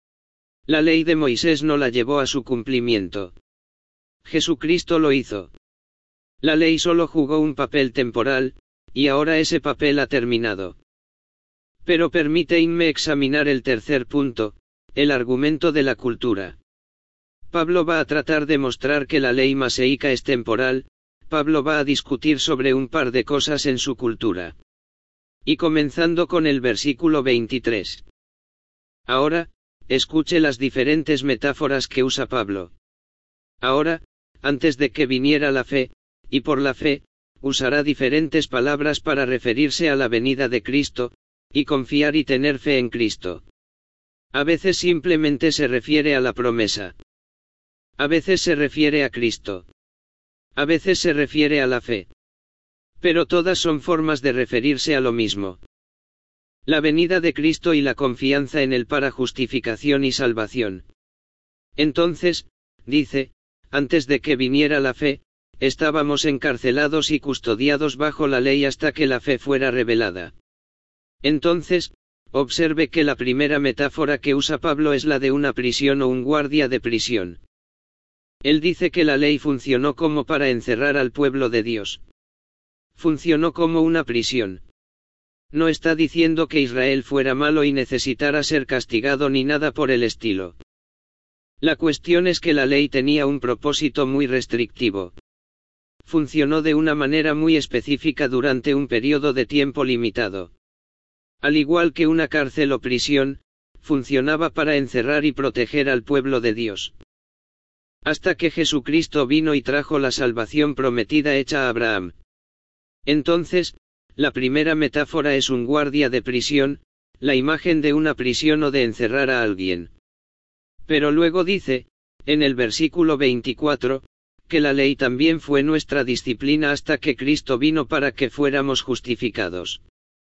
La ley de Moisés no la llevó a su cumplimiento. Jesucristo lo hizo. La ley solo jugó un papel temporal, y ahora ese papel ha terminado. Pero permítanme examinar el tercer punto, el argumento de la cultura. Pablo va a tratar de mostrar que la ley maseica es temporal. Pablo va a discutir sobre un par de cosas en su cultura. Y comenzando con el versículo veintitrés. Ahora, escuche las diferentes metáforas que usa Pablo. Ahora, antes de que viniera la fe, y por la fe, usará diferentes palabras para referirse a la venida de Cristo, y confiar y tener fe en Cristo. A veces simplemente se refiere a la promesa. A veces se refiere a Cristo. A veces se refiere a la fe. Pero todas son formas de referirse a lo mismo. La venida de Cristo y la confianza en Él para justificación y salvación. Entonces, dice, antes de que viniera la fe, estábamos encarcelados y custodiados bajo la ley hasta que la fe fuera revelada. Entonces, observe que la primera metáfora que usa Pablo es la de una prisión o un guardia de prisión. Él dice que la ley funcionó como para encerrar al pueblo de Dios. Funcionó como una prisión. No está diciendo que Israel fuera malo y necesitara ser castigado ni nada por el estilo. La cuestión es que la ley tenía un propósito muy restrictivo. Funcionó de una manera muy específica durante un periodo de tiempo limitado. Al igual que una cárcel o prisión, funcionaba para encerrar y proteger al pueblo de Dios. Hasta que Jesucristo vino y trajo la salvación prometida hecha a Abraham. Entonces, la primera metáfora es un guardia de prisión, la imagen de una prisión o de encerrar a alguien. Pero luego dice, en el versículo veinticuatro, que la ley también fue nuestra disciplina hasta que Cristo vino para que fuéramos justificados.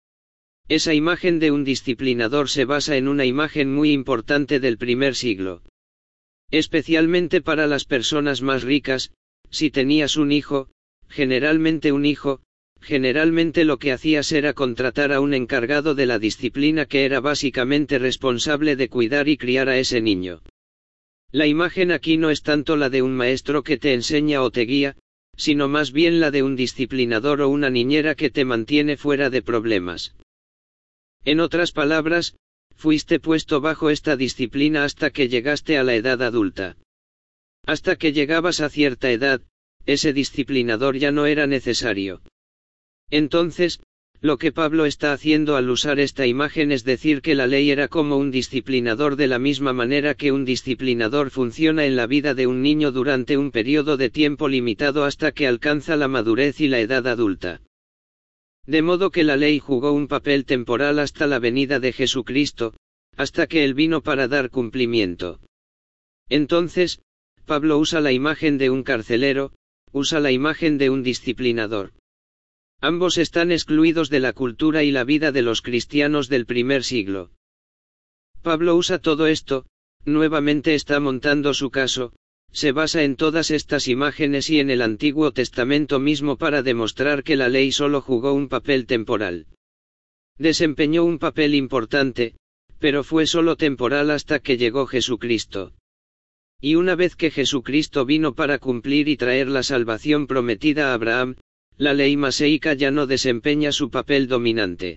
Esa imagen de un disciplinador se basa en una imagen muy importante del primer siglo. Especialmente para las personas más ricas, si tenías un hijo, generalmente un hijo, generalmente lo que hacías era contratar a un encargado de la disciplina que era básicamente responsable de cuidar y criar a ese niño. La imagen aquí no es tanto la de un maestro que te enseña o te guía, sino más bien la de un disciplinador o una niñera que te mantiene fuera de problemas. En otras palabras, fuiste puesto bajo esta disciplina hasta que llegaste a la edad adulta. Hasta que llegabas a cierta edad, ese disciplinador ya no era necesario. Entonces, lo que Pablo está haciendo al usar esta imagen es decir que la ley era como un disciplinador de la misma manera que un disciplinador funciona en la vida de un niño durante un periodo de tiempo limitado hasta que alcanza la madurez y la edad adulta. De modo que la ley jugó un papel temporal hasta la venida de Jesucristo, hasta que Él vino para dar cumplimiento. Entonces, Pablo usa la imagen de un carcelero, usa la imagen de un disciplinador. Ambos están excluidos de la cultura y la vida de los cristianos del primer siglo. Pablo usa todo esto, nuevamente está montando su caso, se basa en todas estas imágenes y en el Antiguo Testamento mismo para demostrar que la ley solo jugó un papel temporal. Desempeñó un papel importante, pero fue solo temporal hasta que llegó Jesucristo. Y una vez que Jesucristo vino para cumplir y traer la salvación prometida a Abraham, la ley maseica ya no desempeña su papel dominante.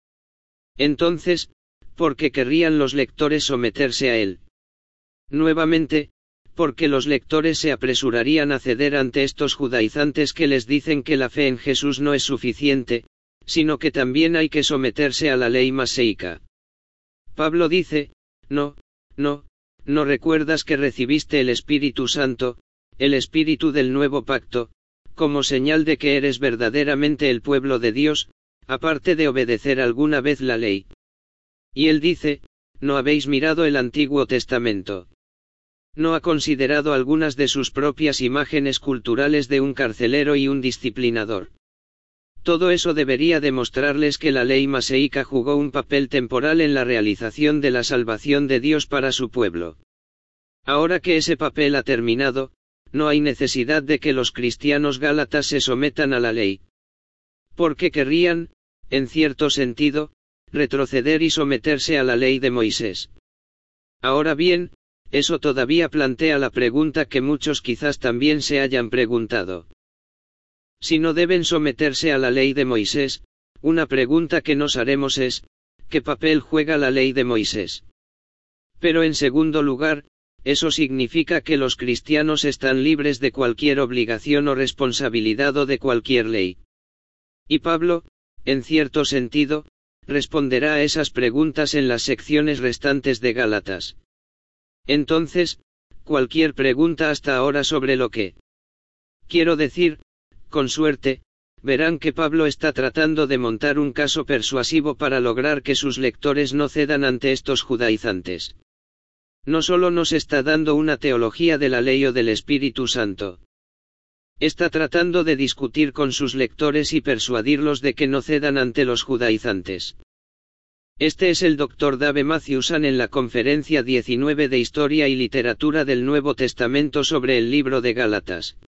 Entonces, ¿por qué querrían los lectores someterse a él? Nuevamente, porque los lectores se apresurarían a ceder ante estos judaizantes que les dicen que la fe en Jesús no es suficiente, sino que también hay que someterse a la ley maseica. Pablo dice, no, no, no recuerdas que recibiste el Espíritu Santo, el Espíritu del nuevo pacto, como señal de que eres verdaderamente el pueblo de Dios, aparte de obedecer alguna vez la ley. Y él dice, ¿no habéis mirado el Antiguo Testamento? ¿No ha considerado algunas de sus propias imágenes culturales de un carcelero y un disciplinador? Todo eso debería demostrarles que la ley maseica jugó un papel temporal en la realización de la salvación de Dios para su pueblo. Ahora que ese papel ha terminado, no hay necesidad de que los cristianos gálatas se sometan a la ley. Porque querrían, en cierto sentido, retroceder y someterse a la ley de Moisés. Ahora bien, eso todavía plantea la pregunta que muchos quizás también se hayan preguntado. Si no deben someterse a la ley de Moisés, una pregunta que nos haremos es, ¿qué papel juega la ley de Moisés? Pero en segundo lugar, eso significa que los cristianos están libres de cualquier obligación o responsabilidad o de cualquier ley. Y Pablo, en cierto sentido, responderá a esas preguntas en las secciones restantes de Gálatas. Entonces, cualquier pregunta hasta ahora sobre lo que quiero decir, con suerte, verán que Pablo está tratando de montar un caso persuasivo para lograr que sus lectores no cedan ante estos judaizantes. No solo nos está dando una teología de la ley o del Espíritu Santo. Está tratando de discutir con sus lectores y persuadirlos de que no cedan ante los judaizantes. Este es el doctor Dave Matthewson en la Conferencia diecinueve de Historia y Literatura del Nuevo Testamento sobre el libro de Gálatas.